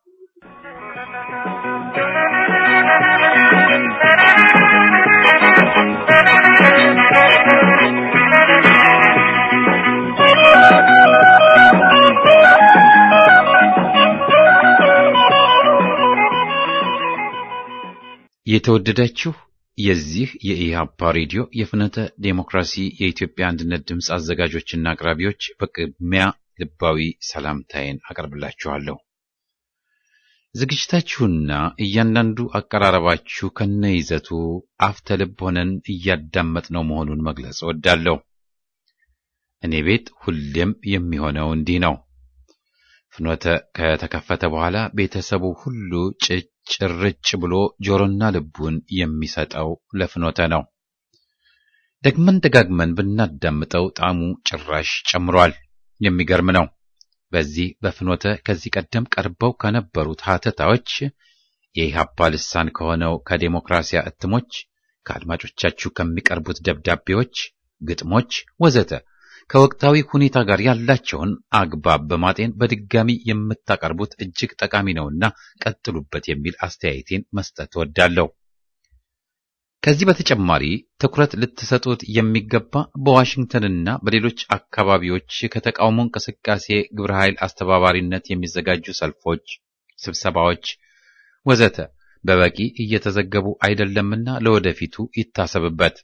የተወደዳችሁ የዚህ የኢሃፓ ሬዲዮ የፍኖተ ዴሞክራሲ የኢትዮጵያ አንድነት ድምጽ አዘጋጆችና አቅራቢዎች በቅድሚያ ልባዊ ሰላምታዬን አቀርብላችኋለሁ። ዝግጅታችሁና እያንዳንዱ አቀራረባችሁ ከነይዘቱ አፍተልብ ሆነን እያዳመጥነው መሆኑን መግለጽ እወዳለሁ። እኔ ቤት ሁሌም የሚሆነው እንዲህ ነው። ፍኖተ ከተከፈተ በኋላ ቤተሰቡ ሁሉ ጭጭርጭ ብሎ ጆሮና ልቡን የሚሰጠው ለፍኖተ ነው። ደግመን ደጋግመን ብናዳምጠው ጣዕሙ ጭራሽ ጨምሯል። የሚገርም ነው። በዚህ በፍኖተ ከዚህ ቀደም ቀርበው ከነበሩት ሀተታዎች የኢሃፓ ልሳን ከሆነው ከዴሞክራሲያ እትሞች፣ ከአድማጮቻችሁ ከሚቀርቡት ደብዳቤዎች፣ ግጥሞች ወዘተ ከወቅታዊ ሁኔታ ጋር ያላቸውን አግባብ በማጤን በድጋሚ የምታቀርቡት እጅግ ጠቃሚ ነውና ቀጥሉበት የሚል አስተያየቴን መስጠት እወዳለሁ። ከዚህ በተጨማሪ ትኩረት ልትሰጡት የሚገባ በዋሽንግተንና በሌሎች አካባቢዎች ከተቃውሞ እንቅስቃሴ ግብረ ኃይል አስተባባሪነት የሚዘጋጁ ሰልፎች፣ ስብሰባዎች ወዘተ በበቂ እየተዘገቡ አይደለምና ለወደፊቱ ይታሰብበት።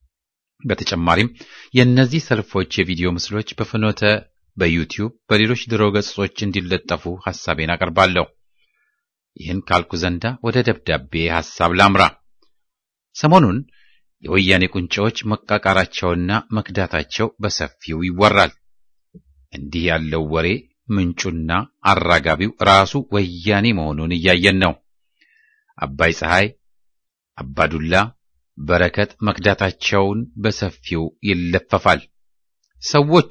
በተጨማሪም የእነዚህ ሰልፎች የቪዲዮ ምስሎች በፍኖተ በዩቲዩብ በሌሎች ድረገጾች እንዲለጠፉ ሐሳቤን አቀርባለሁ። ይህን ካልኩ ዘንዳ ወደ ደብዳቤ ሐሳብ ላምራ። ሰሞኑን የወያኔ ቁንጮች መቃቃራቸውና መክዳታቸው በሰፊው ይወራል። እንዲህ ያለው ወሬ ምንጩና አራጋቢው ራሱ ወያኔ መሆኑን እያየን ነው። አባይ ፀሐይ፣ አባዱላ፣ በረከት መክዳታቸውን በሰፊው ይለፈፋል። ሰዎቹ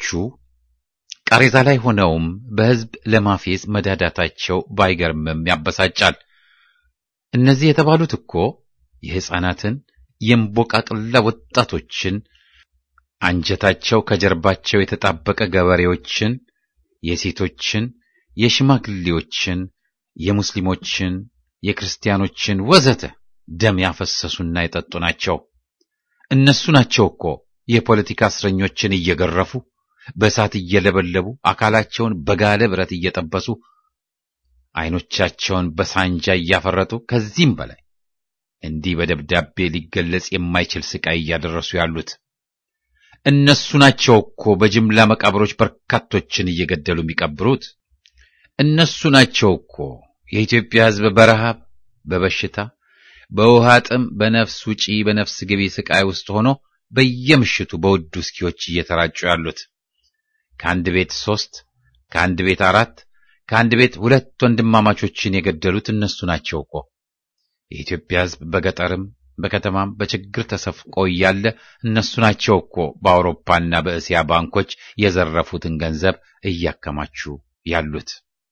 ቃሬዛ ላይ ሆነውም በህዝብ ለማፌዝ መዳዳታቸው ባይገርምም ያበሳጫል። እነዚህ የተባሉት እኮ የሕፃናትን የምቦቃቅላ ወጣቶችን አንጀታቸው ከጀርባቸው የተጣበቀ ገበሬዎችን፣ የሴቶችን፣ የሽማግሌዎችን፣ የሙስሊሞችን፣ የክርስቲያኖችን ወዘተ ደም ያፈሰሱና የጠጡ ናቸው። እነሱ ናቸው እኮ የፖለቲካ እስረኞችን እየገረፉ በእሳት እየለበለቡ አካላቸውን በጋለ ብረት እየጠበሱ አይኖቻቸውን በሳንጃ እያፈረጡ ከዚህም በላይ እንዲህ በደብዳቤ ሊገለጽ የማይችል ስቃይ እያደረሱ ያሉት እነሱ ናቸው እኮ በጅምላ መቃብሮች በርካቶችን እየገደሉ የሚቀብሩት። እነሱ ናቸው እኮ የኢትዮጵያ ሕዝብ በረሃብ፣ በበሽታ፣ በውሃ ጥም፣ በነፍስ ውጪ በነፍስ ግቢ ስቃይ ውስጥ ሆኖ በየምሽቱ በውድ ውስኪዎች እየተራጩ ያሉት። ከአንድ ቤት ሶስት፣ ከአንድ ቤት አራት፣ ከአንድ ቤት ሁለት ወንድማማቾችን የገደሉት እነሱ ናቸው እኮ። የኢትዮጵያ ሕዝብ በገጠርም በከተማም በችግር ተሰፍቆ እያለ እነሱ ናቸው እኮ በአውሮፓና በእስያ ባንኮች የዘረፉትን ገንዘብ እያከማቹ ያሉት።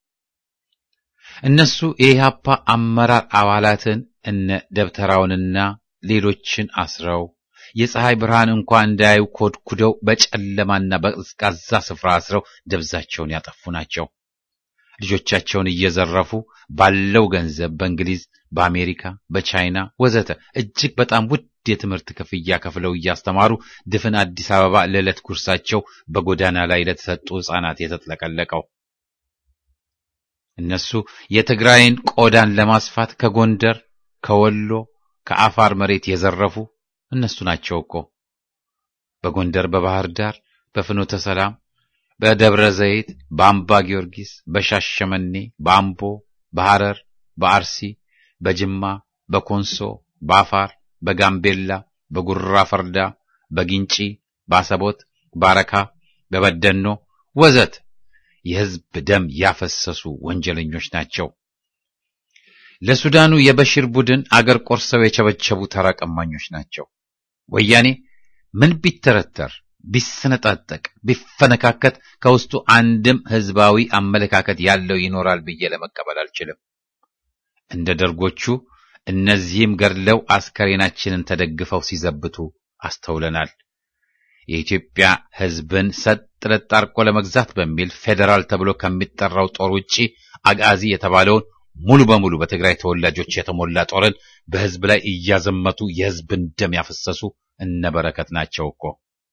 እነሱ የኢሃፓ አመራር አባላትን እነ ደብተራውንና ሌሎችን አስረው የፀሐይ ብርሃን እንኳን እንዳያዩ ኮድኩደው በጨለማና በቀዝቃዛ ስፍራ አስረው ደብዛቸውን ያጠፉ ናቸው። ልጆቻቸውን እየዘረፉ ባለው ገንዘብ በእንግሊዝ፣ በአሜሪካ፣ በቻይና ወዘተ እጅግ በጣም ውድ የትምህርት ክፍያ ከፍለው እያስተማሩ ድፍን አዲስ አበባ ለዕለት ጉርሳቸው በጎዳና ላይ ለተሰጡ ሕፃናት የተጥለቀለቀው። እነሱ የትግራይን ቆዳን ለማስፋት ከጎንደር፣ ከወሎ፣ ከአፋር መሬት የዘረፉ እነሱ ናቸው እኮ። በጎንደር፣ በባህር ዳር፣ በፍኖተ ሰላም፣ በደብረ ዘይት፣ በአምባ ጊዮርጊስ፣ በሻሸመኔ፣ በአምቦ፣ በሐረር፣ በአርሲ፣ በጅማ፣ በኮንሶ፣ በአፋር፣ በጋምቤላ፣ በጉራ ፈርዳ፣ በጊንጪ፣ በአሰቦት፣ ባረካ፣ በበደኖ ወዘት የህዝብ ደም ያፈሰሱ ወንጀለኞች ናቸው። ለሱዳኑ የበሽር ቡድን አገር ቆርሰው የቸበቸቡ ተራ ቀማኞች ናቸው። ወያኔ ምን ቢተረተር ቢሰነጣጠቅ ቢፈነካከት ከውስጡ አንድም ህዝባዊ አመለካከት ያለው ይኖራል ብዬ ለመቀበል አልችልም። እንደ ደርጎቹ እነዚህም ገድለው አስከሬናችንን ተደግፈው ሲዘብቱ አስተውለናል። የኢትዮጵያ ህዝብን ሰጥ ለጥ አርቆ ለመግዛት በሚል ፌደራል ተብሎ ከሚጠራው ጦር ውጪ አጋዚ የተባለውን ሙሉ በሙሉ በትግራይ ተወላጆች የተሞላ ጦርን በህዝብ ላይ እያዘመቱ የህዝብን ደም ያፈሰሱ እነበረከት ናቸው እኮ።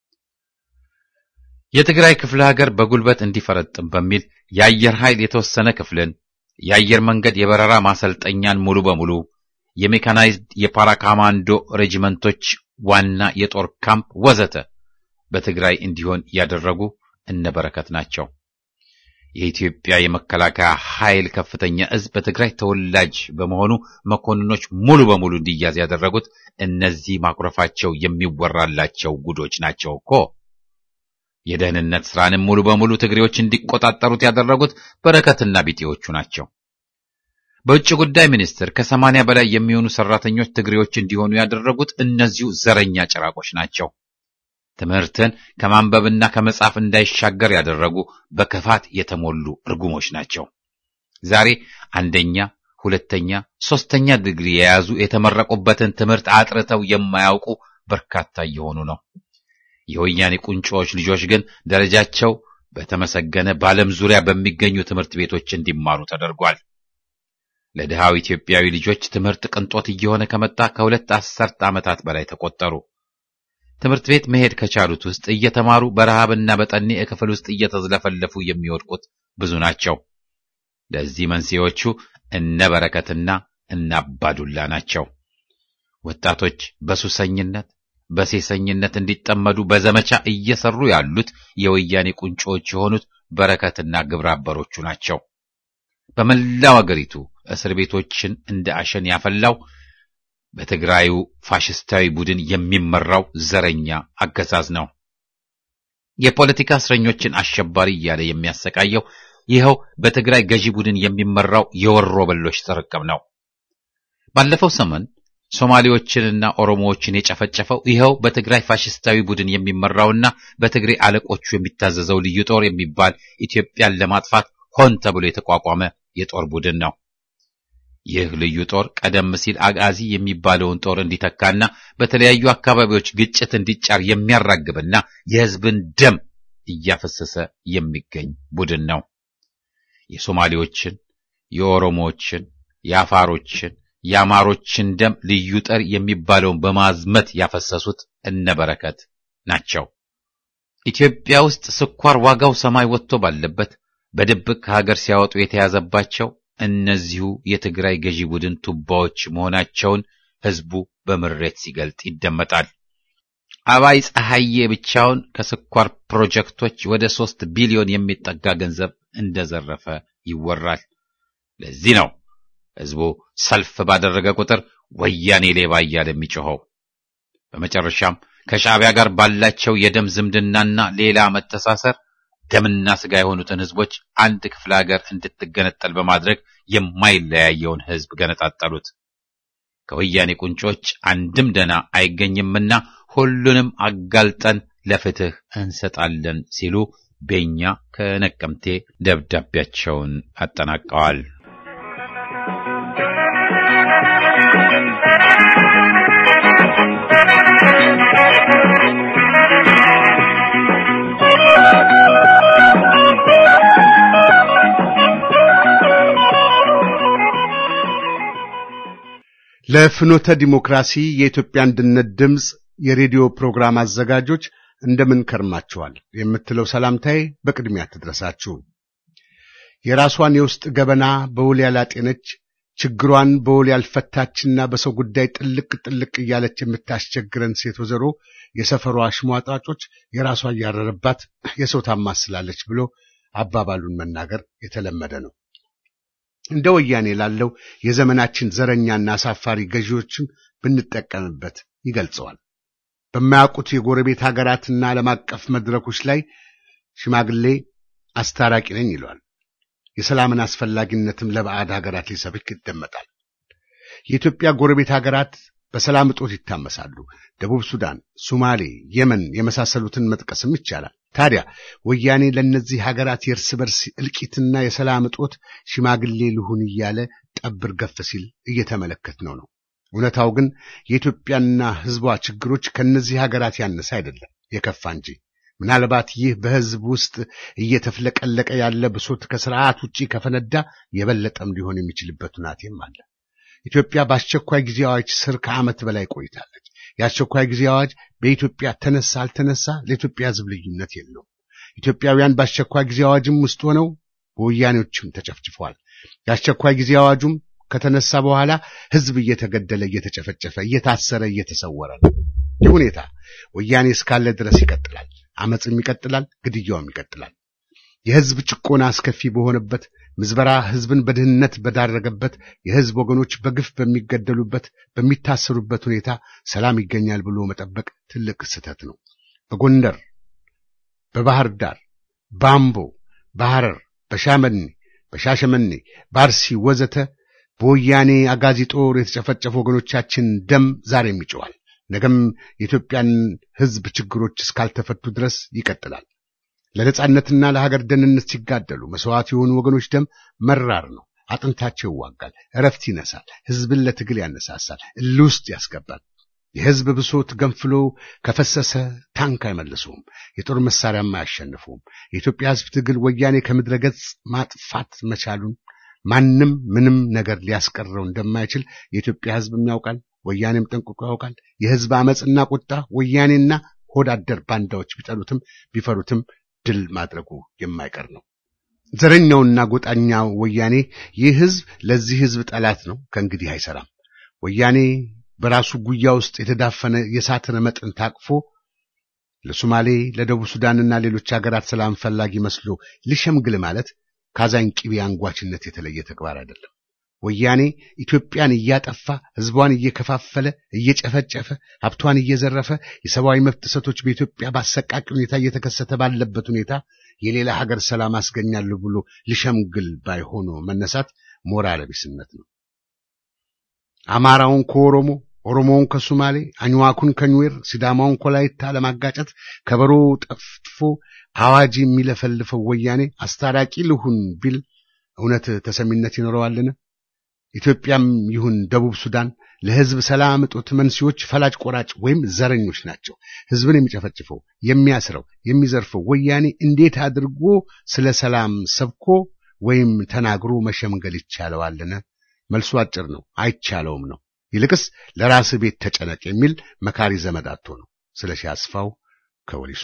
የትግራይ ክፍለ ሀገር በጉልበት እንዲፈረጥም በሚል የአየር ኃይል የተወሰነ ክፍልን፣ የአየር መንገድ የበረራ ማሰልጠኛን ሙሉ በሙሉ፣ የሜካናይዝድ የፓራካማንዶ ሬጂመንቶች ዋና የጦር ካምፕ ወዘተ በትግራይ እንዲሆን ያደረጉ እነበረከት ናቸው። የኢትዮጵያ የመከላከያ ኃይል ከፍተኛ እዝ በትግራይ ተወላጅ በመሆኑ መኮንኖች ሙሉ በሙሉ እንዲያዝ ያደረጉት እነዚህ ማኩረፋቸው የሚወራላቸው ጉዶች ናቸው እኮ። የደህንነት ስራንም ሙሉ በሙሉ ትግሬዎች እንዲቆጣጠሩት ያደረጉት በረከትና ቢጤዎቹ ናቸው። በውጭ ጉዳይ ሚኒስቴር ከሰማንያ በላይ የሚሆኑ ሰራተኞች ትግሬዎች እንዲሆኑ ያደረጉት እነዚሁ ዘረኛ ጭራቆች ናቸው። ትምህርትን ከማንበብና ከመጻፍ እንዳይሻገር ያደረጉ በክፋት የተሞሉ እርጉሞች ናቸው። ዛሬ አንደኛ፣ ሁለተኛ፣ ሶስተኛ ዲግሪ የያዙ የተመረቁበትን ትምህርት አጥርተው የማያውቁ በርካታ እየሆኑ ነው። የወያኔ ቁንጮዎች ልጆች ግን ደረጃቸው በተመሰገነ በዓለም ዙሪያ በሚገኙ ትምህርት ቤቶች እንዲማሩ ተደርጓል። ለድሃው ኢትዮጵያዊ ልጆች ትምህርት ቅንጦት እየሆነ ከመጣ ከሁለት አስርት ዓመታት በላይ ተቆጠሩ። ትምህርት ቤት መሄድ ከቻሉት ውስጥ እየተማሩ በረሃብና በጠኔ ክፍል ውስጥ እየተዝለፈለፉ የሚወድቁት ብዙ ናቸው። ለዚህ መንስኤዎቹ እነበረከትና እነአባዱላ ናቸው። ወጣቶች በሱሰኝነት በሴሰኝነት እንዲጠመዱ በዘመቻ እየሰሩ ያሉት የወያኔ ቁንጮዎች የሆኑት በረከትና ግብረ አበሮቹ ናቸው። በመላው አገሪቱ እስር ቤቶችን እንደ አሸን ያፈላው በትግራዩ ፋሽስታዊ ቡድን የሚመራው ዘረኛ አገዛዝ ነው። የፖለቲካ እስረኞችን አሸባሪ እያለ የሚያሰቃየው ይኸው በትግራይ ገዢ ቡድን የሚመራው የወሮ በሎች ጥርቅም ነው። ባለፈው ሰሞን ሶማሌዎችንና ኦሮሞዎችን የጨፈጨፈው ይኸው በትግራይ ፋሽስታዊ ቡድን የሚመራውና በትግሬ አለቆቹ የሚታዘዘው ልዩ ጦር የሚባል ኢትዮጵያን ለማጥፋት ሆን ተብሎ የተቋቋመ የጦር ቡድን ነው። ይህ ልዩ ጦር ቀደም ሲል አጋዚ የሚባለውን ጦር እንዲተካና በተለያዩ አካባቢዎች ግጭት እንዲጫር የሚያራግብና የህዝብን ደም እያፈሰሰ የሚገኝ ቡድን ነው። የሶማሌዎችን፣ የኦሮሞዎችን፣ የአፋሮችን፣ የአማሮችን ደም ልዩ ጦር የሚባለውን በማዝመት ያፈሰሱት እነበረከት ናቸው። ኢትዮጵያ ውስጥ ስኳር ዋጋው ሰማይ ወጥቶ ባለበት በድብቅ ከሀገር ሲያወጡ የተያዘባቸው እነዚሁ የትግራይ ገዢ ቡድን ቱባዎች መሆናቸውን ህዝቡ በምሬት ሲገልጥ ይደመጣል። አባይ ፀሐዬ ብቻውን ከስኳር ፕሮጀክቶች ወደ ሶስት ቢሊዮን የሚጠጋ ገንዘብ እንደዘረፈ ይወራል። ለዚህ ነው ህዝቡ ሰልፍ ባደረገ ቁጥር ወያኔ ሌባ እያለ የሚጮኸው። በመጨረሻም ከሻዕቢያ ጋር ባላቸው የደም ዝምድናና ሌላ መተሳሰር ደምና ስጋ የሆኑትን ህዝቦች አንድ ክፍለ ሀገር እንድትገነጠል በማድረግ የማይለያየውን ህዝብ ገነጣጠሉት። ከወያኔ ቁንጮች አንድም ደና አይገኝምና ሁሉንም አጋልጠን ለፍትህ እንሰጣለን ሲሉ በእኛ ከነቀምቴ ደብዳቤያቸውን አጠናቀዋል። ለፍኖተ ዲሞክራሲ የኢትዮጵያ አንድነት ድምጽ የሬዲዮ ፕሮግራም አዘጋጆች እንደምን ከርማችኋል የምትለው ሰላምታዬ በቅድሚያ ተድረሳችሁ። የራሷን የውስጥ ገበና በውል ያላጤነች ችግሯን በውል ያልፈታችና በሰው ጉዳይ ጥልቅ ጥልቅ እያለች የምታስቸግረን ሴት ወዘሮ የሰፈሯ አሽሟጣጮች የራሷ ያረረባት የሰው ታማስላለች ብሎ አባባሉን መናገር የተለመደ ነው። እንደ ወያኔ ላለው የዘመናችን ዘረኛና አሳፋሪ ገዢዎችም ብንጠቀምበት ይገልጸዋል። በማያውቁት የጎረቤት ሀገራትና ዓለም አቀፍ መድረኮች ላይ ሽማግሌ አስታራቂ ነኝ ይሏል። የሰላምን አስፈላጊነትም ለባዕድ ሀገራት ሊሰብክ ይደመጣል። የኢትዮጵያ ጎረቤት ሀገራት በሰላም እጦት ይታመሳሉ። ደቡብ ሱዳን፣ ሶማሌ፣ የመን የመሳሰሉትን መጥቀስም ይቻላል። ታዲያ ወያኔ ለነዚህ ሀገራት የእርስ በርስ እልቂትና የሰላም እጦት ሽማግሌ ልሁን እያለ ጠብር ገፍ ሲል እየተመለከትነው ነው። እውነታው ግን የኢትዮጵያና ሕዝቧ ችግሮች ከነዚህ ሀገራት ያነሰ አይደለም፣ የከፋ እንጂ። ምናልባት ይህ በሕዝብ ውስጥ እየተፍለቀለቀ ያለ ብሶት ከስርዓት ውጪ ከፈነዳ የበለጠም ሊሆን የሚችልበት ሁኔታም አለ። ኢትዮጵያ በአስቸኳይ ጊዜ አዋጅ ስር ከዓመት በላይ ቆይታለች። የአስቸኳይ ጊዜ አዋጅ በኢትዮጵያ ተነሳ አልተነሳ ለኢትዮጵያ ሕዝብ ልዩነት የለውም። ኢትዮጵያውያን በአስቸኳይ ጊዜ አዋጅም ውስጥ ሆነው በወያኔዎችም ተጨፍጭፈዋል። የአስቸኳይ ጊዜ አዋጁም ከተነሳ በኋላ ሕዝብ እየተገደለ እየተጨፈጨፈ እየታሰረ እየተሰወረ ነው። ይህ ሁኔታ ወያኔ እስካለ ድረስ ይቀጥላል። አመጽም ይቀጥላል፣ ግድያውም ይቀጥላል። የሕዝብ ጭቆና አስከፊ በሆነበት፣ ምዝበራ ሕዝብን በድህነት በዳረገበት፣ የሕዝብ ወገኖች በግፍ በሚገደሉበት በሚታሰሩበት ሁኔታ ሰላም ይገኛል ብሎ መጠበቅ ትልቅ ስህተት ነው። በጎንደር፣ በባህር ዳር፣ ባምቦ፣ በሐረር፣ በሻመኔ፣ በሻሸመኔ፣ ባርሲ ወዘተ በወያኔ አጋዚ ጦር የተጨፈጨፉ ወገኖቻችን ደም ዛሬም ይጮሃል። ነገም የኢትዮጵያን ሕዝብ ችግሮች እስካልተፈቱ ድረስ ይቀጥላል። ለነጻነትና ለሀገር ደህንነት ሲጋደሉ መስዋዕት የሆኑ ወገኖች ደም መራር ነው። አጥንታቸው ይዋጋል፣ እረፍት ይነሳል፣ ሕዝብን ለትግል ያነሳሳል፣ እልህ ውስጥ ያስገባል። የሕዝብ ብሶት ገንፍሎ ከፈሰሰ ታንክ አይመልሱም፣ የጦር መሳሪያም አያሸንፉም። የኢትዮጵያ ሕዝብ ትግል ወያኔ ከምድረ ገጽ ማጥፋት መቻሉን ማንም ምንም ነገር ሊያስቀረው እንደማይችል የኢትዮጵያ ሕዝብም ያውቃል፣ ወያኔም ጠንቅቆ ያውቃል። የሕዝብ አመጽና ቁጣ ወያኔና ሆዳደር ባንዳዎች ቢጠሉትም ቢፈሩትም ድል ማድረጉ የማይቀር ነው። ዘረኛውና ጎጣኛው ወያኔ ይህ ሕዝብ ለዚህ ሕዝብ ጠላት ነው፣ ከእንግዲህ አይሰራም። ወያኔ በራሱ ጉያ ውስጥ የተዳፈነ የሳትን መጠን ታቅፎ ለሶማሌ፣ ለደቡብ ሱዳንና ሌሎች ሀገራት ሰላም ፈላጊ መስሎ ሊሸምግል ማለት ካዛኝ ቅቤ አንጓችነት የተለየ ተግባር አይደለም። ወያኔ ኢትዮጵያን እያጠፋ ሕዝቧን እየከፋፈለ እየጨፈጨፈ ሀብቷን እየዘረፈ የሰብአዊ መብት ጥሰቶች በኢትዮጵያ በአሰቃቂ ሁኔታ እየተከሰተ ባለበት ሁኔታ የሌላ ሀገር ሰላም አስገኛለሁ ብሎ ሊሸምግል ባይሆኑ መነሳት ሞራል ቢስነት ነው። አማራውን ከኦሮሞ፣ ኦሮሞውን ከሶማሌ፣ አኝዋኩን ከኑዌር፣ ሲዳማውን ከወላይታ ለማጋጨት ከበሮ ጠፍጥፎ አዋጅ የሚለፈልፈው ወያኔ አስታራቂ ልሁን ቢል እውነት ተሰሚነት ይኖረዋልን? ኢትዮጵያም ይሁን ደቡብ ሱዳን ለሕዝብ ሰላም እጦት መንስኤዎች ፈላጭ ቆራጭ ወይም ዘረኞች ናቸው። ሕዝብን የሚጨፈጭፈው የሚያስረው የሚዘርፈው ወያኔ እንዴት አድርጎ ስለ ሰላም ሰብኮ ወይም ተናግሮ መሸምገል ይቻለዋልን? መልሱ አጭር ነው፣ አይቻለውም ነው። ይልቅስ ለራስ ቤት ተጨነቅ የሚል መካሪ ዘመድ አጥቶ ነው። ስለሺ አስፋው ከወሊሶ።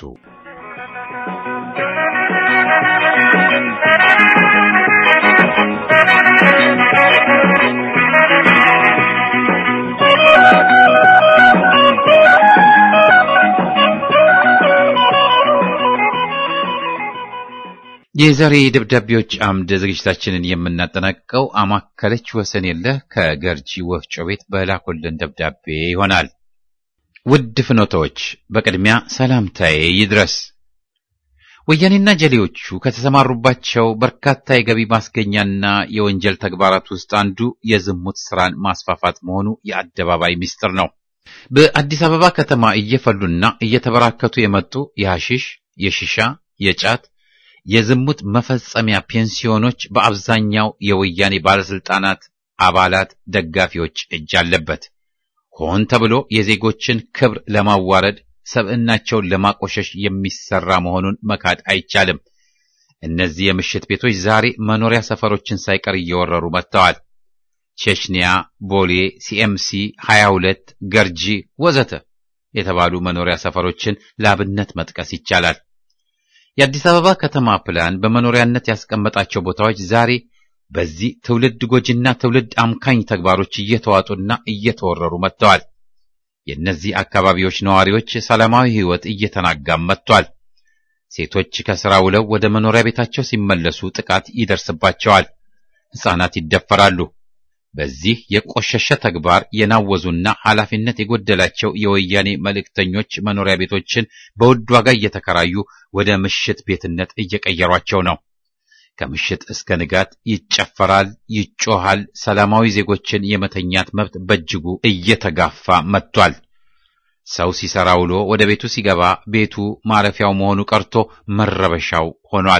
የዛሬ ደብዳቤዎች አምድ ዝግጅታችንን የምናጠናቀቀው አማከለች ወሰን የለህ ከገርጂ ወፍጮ ቤት በላኮልን ደብዳቤ ይሆናል። ውድ ፍኖቶች፣ በቅድሚያ ሰላምታዬ ይድረስ። ወያኔና ጀሌዎቹ ከተሰማሩባቸው በርካታ የገቢ ማስገኛና የወንጀል ተግባራት ውስጥ አንዱ የዝሙት ስራን ማስፋፋት መሆኑ የአደባባይ ሚስጥር ነው። በአዲስ አበባ ከተማ እየፈሉና እየተበራከቱ የመጡ የሐሺሽ፣ የሺሻ፣ የጫት የዝሙት መፈጸሚያ ፔንሲዮኖች በአብዛኛው የወያኔ ባለስልጣናት አባላት ደጋፊዎች እጅ አለበት። ሆን ተብሎ የዜጎችን ክብር ለማዋረድ ሰብዕናቸውን ለማቆሸሽ የሚሰራ መሆኑን መካድ አይቻልም። እነዚህ የምሽት ቤቶች ዛሬ መኖሪያ ሰፈሮችን ሳይቀር እየወረሩ መጥተዋል። ቼችኒያ፣ ቦሌ፣ ሲኤምሲ፣ ሀያ ሁለት፣ ገርጂ ወዘተ የተባሉ መኖሪያ ሰፈሮችን ለአብነት መጥቀስ ይቻላል። የአዲስ አበባ ከተማ ፕላን በመኖሪያነት ያስቀመጣቸው ቦታዎች ዛሬ በዚህ ትውልድ ጎጂና ትውልድ አምካኝ ተግባሮች እየተዋጡና እየተወረሩ መጥተዋል። የእነዚህ አካባቢዎች ነዋሪዎች ሰላማዊ ሕይወት እየተናጋም መጥቷል። ሴቶች ከሥራ ውለው ወደ መኖሪያ ቤታቸው ሲመለሱ ጥቃት ይደርስባቸዋል። ሕፃናት ይደፈራሉ። በዚህ የቆሸሸ ተግባር የናወዙና ኃላፊነት የጎደላቸው የወያኔ መልእክተኞች መኖሪያ ቤቶችን በውድ ዋጋ እየተከራዩ ወደ ምሽት ቤትነት እየቀየሯቸው ነው። ከምሽት እስከ ንጋት ይጨፈራል፣ ይጮሃል። ሰላማዊ ዜጎችን የመተኛት መብት በእጅጉ እየተጋፋ መጥቷል። ሰው ሲሰራ ውሎ ወደ ቤቱ ሲገባ ቤቱ ማረፊያው መሆኑ ቀርቶ መረበሻው ሆኗል።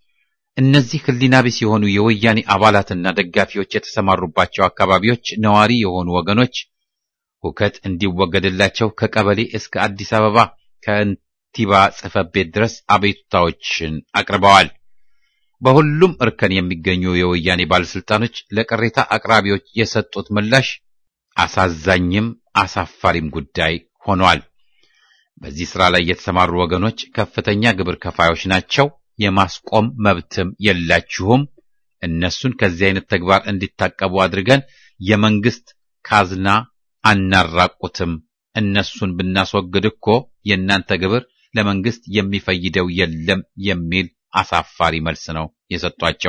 እነዚህ ህሊና ቢስ የሆኑ የወያኔ አባላትና ደጋፊዎች የተሰማሩባቸው አካባቢዎች ነዋሪ የሆኑ ወገኖች ሁከት እንዲወገድላቸው ከቀበሌ እስከ አዲስ አበባ ከንቲባ ጽሕፈት ቤት ድረስ አቤቱታዎችን አቅርበዋል። በሁሉም እርከን የሚገኙ የወያኔ ባለስልጣኖች ለቅሬታ አቅራቢዎች የሰጡት ምላሽ አሳዛኝም አሳፋሪም ጉዳይ ሆኗል። በዚህ ሥራ ላይ የተሰማሩ ወገኖች ከፍተኛ ግብር ከፋዮች ናቸው። የማስቆም መብትም የላችሁም። እነሱን ከዚህ አይነት ተግባር እንዲታቀቡ አድርገን የመንግስት ካዝና አናራቁትም። እነሱን ብናስወግድ እኮ የእናንተ ግብር ለመንግስት የሚፈይደው የለም የሚል አሳፋሪ መልስ ነው የሰጧቸው።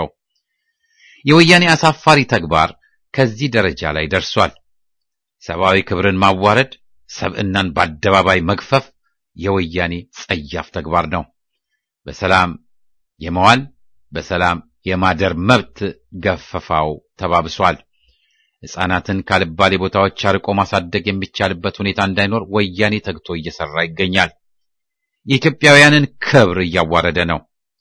የወያኔ አሳፋሪ ተግባር ከዚህ ደረጃ ላይ ደርሷል። ሰብአዊ ክብርን ማዋረድ፣ ሰብዕናን በአደባባይ መግፈፍ የወያኔ ጸያፍ ተግባር ነው። በሰላም የመዋል በሰላም የማደር መብት ገፈፋው ተባብሷል። ሕፃናትን ካልባሌ ቦታዎች አርቆ ማሳደግ የሚቻልበት ሁኔታ እንዳይኖር ወያኔ ተግቶ እየሰራ ይገኛል። የኢትዮጵያውያንን ክብር እያዋረደ ነው።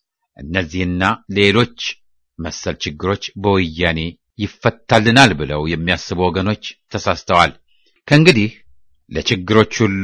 እነዚህና ሌሎች መሰል ችግሮች በወያኔ ይፈታልናል ብለው የሚያስቡ ወገኖች ተሳስተዋል። ከእንግዲህ ለችግሮች ሁሉ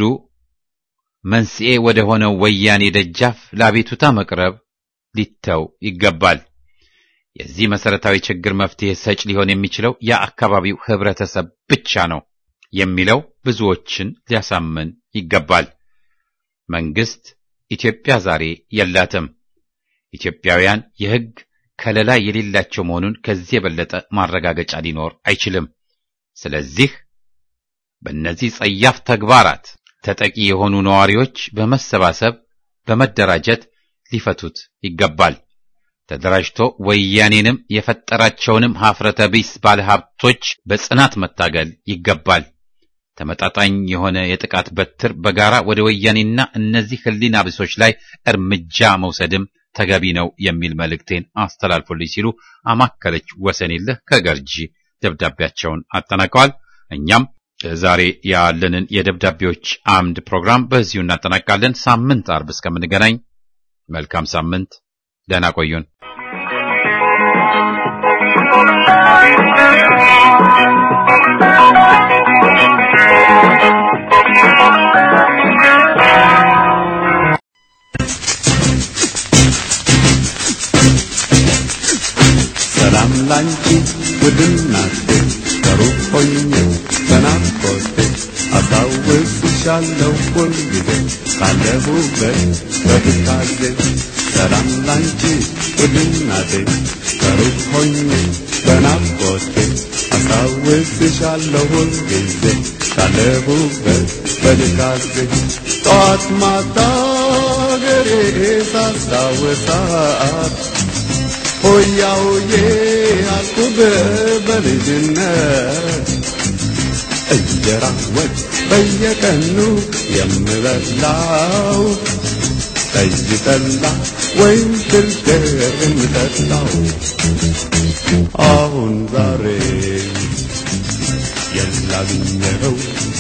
መንስኤ ወደ ሆነው ወያኔ ደጃፍ ለአቤቱታ መቅረብ ሊተው ይገባል። የዚህ መሰረታዊ ችግር መፍትሄ ሰጭ ሊሆን የሚችለው የአካባቢው ህብረተሰብ ብቻ ነው የሚለው ብዙዎችን ሊያሳምን ይገባል። መንግስት ኢትዮጵያ ዛሬ የላትም። ኢትዮጵያውያን የህግ ከለላ የሌላቸው መሆኑን ከዚህ የበለጠ ማረጋገጫ ሊኖር አይችልም። ስለዚህ በእነዚህ ጸያፍ ተግባራት ተጠቂ የሆኑ ነዋሪዎች በመሰባሰብ በመደራጀት ሊፈቱት ይገባል። ተደራጅቶ ወያኔንም የፈጠራቸውንም ሀፍረተ ቢስ ባለሀብቶች በጽናት መታገል ይገባል። ተመጣጣኝ የሆነ የጥቃት በትር በጋራ ወደ ወያኔና እነዚህ ህሊና ቢሶች ላይ እርምጃ መውሰድም ተገቢ ነው የሚል መልእክቴን አስተላልፉልኝ ሲሉ አማከለች ወሰኔልህ ከገርጂ ደብዳቤያቸውን አጠናቀዋል። እኛም ዛሬ ያለንን የደብዳቤዎች አምድ ፕሮግራም በዚሁ እናጠናቃለን። ሳምንት አርብ እስከምንገናኝ መልካም ሳምንት፣ ደህና ቆዩን። ሰላም ላንቺ ውድናቴ ከሩቅ ሆኜ በናፍቆቴ አስታውስሻለሁ ሁልጊዜ ካለሁበት በትካዜ። ሰላም ላንቺ ውድናቴ ከሩቅ ሆኜ በናፍቆቴ አስታውስሻለሁ ሁልጊዜ ካለሁበት በትካዜ። ጠዋት ማታ አገሬ ሳስታውሳት ሆያ ሆዬ አልኩብ በልጅነት እንጀራ ወጥ በየቀኑ የምበላው ጠጅ ጠላ ወይም ፍልፍል የምጠጣው አሁን ዛሬ የላግኘው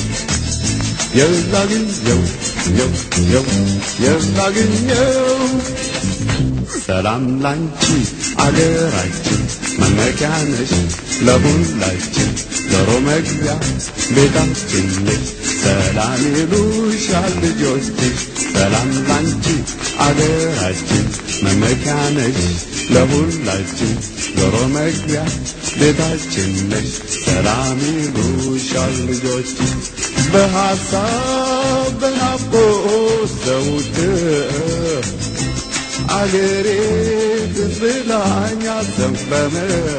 የላግኘው የው የው የላግኘው። ሰላም ላንቺ አገራችን መመኪያ ነሽ ለሁላችን ዶሮ መግቢያ ቤታችን ነሽ። ሰላም ይሉሻል ልጆችሽ። ሰላም ላንቺ አገራችን መመኪያ ነሽ ለሁላችን ዶሮ መግቢያ ቤታችን ነሽ። ሰላም ይሉሻል ልጆችሽ። በሐሳብ በናፍቆት ዘውትር አገሬ ትዝላኛ ዘንበመ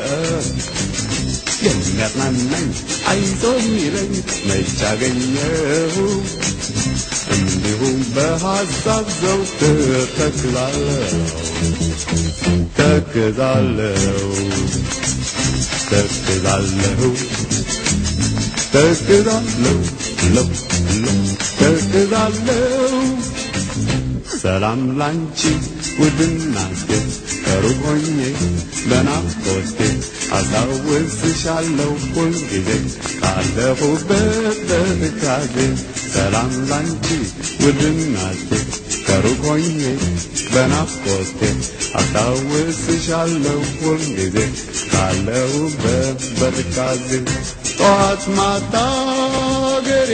የሚያጽናናኝ አይዞህ የሚለኝ መች አገኘሁ እንዲሁም በሐሳብ ዘውትር ተክዛለሁ ተክዛለሁ ተክዛለሁ ተክዛለሁ ለው ለው ተክዛለሁ ሰላም ላንቺ ውድናቴ ከሩቅ ሆኜ በናፍቆቴ አስታውስሻለሁ ሁልጊዜ ካለሁበት በትካዜ ሰላም ላንቺ ውድናቴ ከሩቅ ሆኜ በናፍቆቴ አስታውስሻለሁ ሁልጊዜ ካለሁበት በትካዜ ጠዋት ማታ አገሬ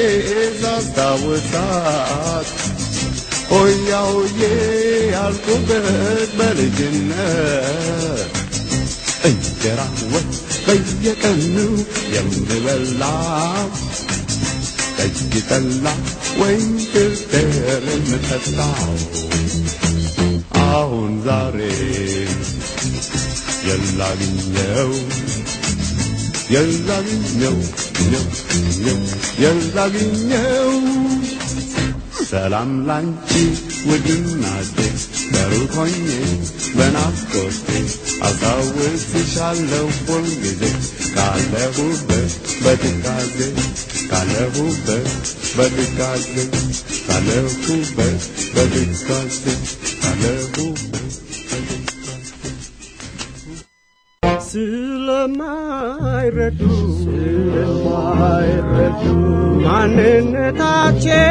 ሳስታውሳት ሆያ ሆዬ ያልኩበት በልጅነት እንጀራ ወጥ በየቀኑ የምበላው ጠጅ ጠላ ወይም ክርክር የምጠጣው አሁን ዛሬ የላግኘው የላግኘው ነው ነው የላግኘው ሰላም ላንቺ ውድናቴ ከሩቅ ሆኜ በናፍቆቴ አስታውስሻለሁ ሁልጊዜ ካለሁበት በትካዜ ካለሁበት በትካዜ ካለሁበት በትካዜ ካለሁበት ስለማይረዱ ስለማይረዱ ማንነታቸው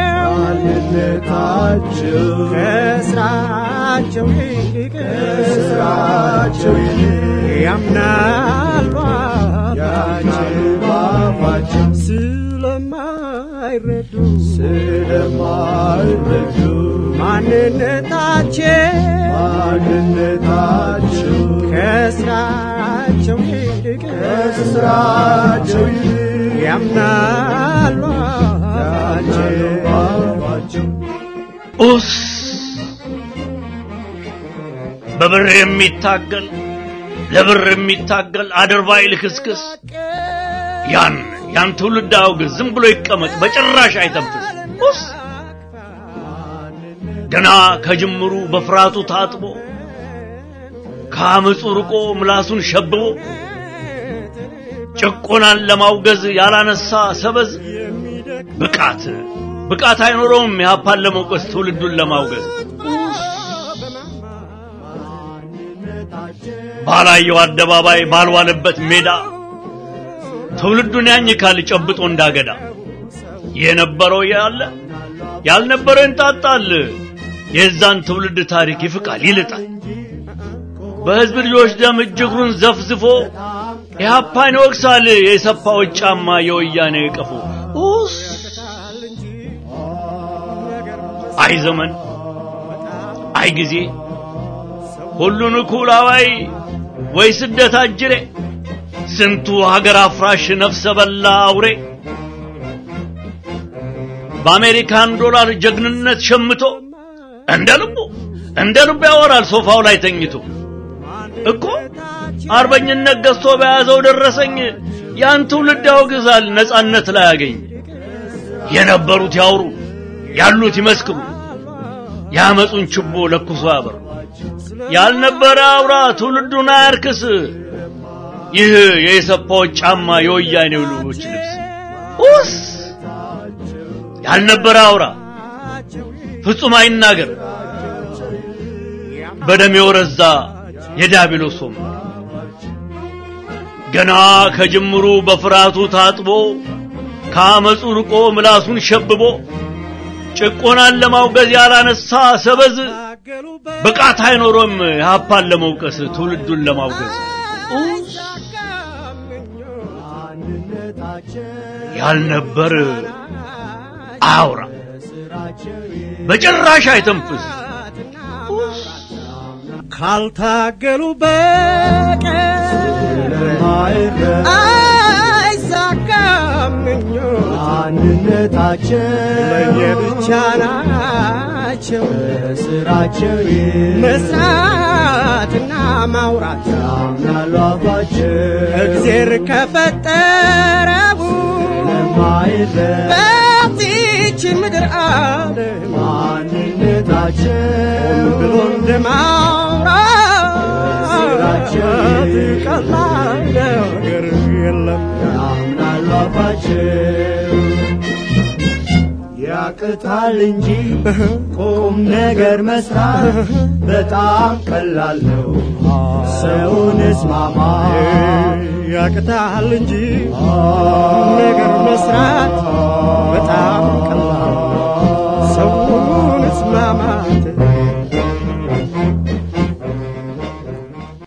ማንነታቸው ከስራቸው ይልቅ ከስራቸው ይልቅ ያምናሉ አባባቸው ስለማይረዱ ስለማይረዱ ማንነታቸው ማንነታቸው ከስራቸው ይልቅ ከስራቸው ይልቅ ያምናሉ አባባቸው ኡስ በብር የሚታገል ለብር የሚታገል አድርባይ ልክስክስ ያን ያን ትውልድ አውግዝ ዝም ብሎ ይቀመጥ በጭራሽ አይተንፍስ ኡስ ገና ከጅምሩ በፍራቱ ታጥቦ ከአመፁ ርቆ ምላሱን ሸብቦ ጭቆናን ለማውገዝ ያላነሳ ሰበዝ ብቃት ብቃት አይኖረውም ያፓን ለመውቀስ ትውልዱን ለማውገዝ ባላየው አደባባይ ባልዋለበት ሜዳ ትውልዱን ያኝካል ጨብጦ እንዳገዳ የነበረው ያለ ያልነበረው እንጣጣል የዛን ትውልድ ታሪክ ይፍቃል ይልጣል በህዝብ ልጆች ደም እጅግሩን ዘፍዝፎ ያፓን ወክሳል የሰፋው ጫማ የወያኔ ቀፎ ኡስ አይ ዘመን አይ ጊዜ ሁሉን ኩላዋይ ወይ ስደት አጅሬ ስንቱ ሀገር አፍራሽ ነፍሰ በላ አውሬ በአሜሪካን ዶላር ጀግንነት ሸምቶ እንደ ልቡ እንደ ልቡ ያወራል ሶፋው ላይ ተኝቶ እኮ አርበኝነት ገዝቶ በያዘው ደረሰኝ ያን ትውልድ ያወግዛል ነጻነት ላይ ያገኝ የነበሩት ያውሩ ያሉት ይመስክሩ ያመጹን ችቦ ለኩሶ ያበሩ ያልነበረ አውራ ትውልዱን አያርክስ ይህ የሰፋው ጫማ የወያኔው ልጆች ልብስ ኡስ ያልነበረ አውራ ፍጹም አይናገር በደም የወረዛ የዲያብሎስ ወንበር ገና ከጅምሩ በፍራቱ ታጥቦ ከአመፁ ርቆ ምላሱን ሸብቦ ጭቆናን ለማውገዝ ያላነሳ ሰበዝ ብቃት አይኖሮም ያፓን ለመውቀስ ትውልዱን ለማውገዝ ያልነበር አውራ በጭራሽ አይተንፍስ ካልታገሉ በቀር አይሳካም ምኞት አንድነታቸው ለየብቻ ናቸው በስራቸው በስራቸው መስራትና ማውራት ያምናሉ አፋቸው እግዚአብሔር ከፈጠረው ለማይረባ በዚች ምድር ዓለም ማንነታቸው ብሎ እንደማውራት በስራቸው ቀላል ነገር የለም ያምናሉ አፋቸው ያቅታል እንጂ ቁም ነገር መስራት በጣም ቀላል ነው ሰውን እስማማ ያቅታል እንጂ ነገር መስራት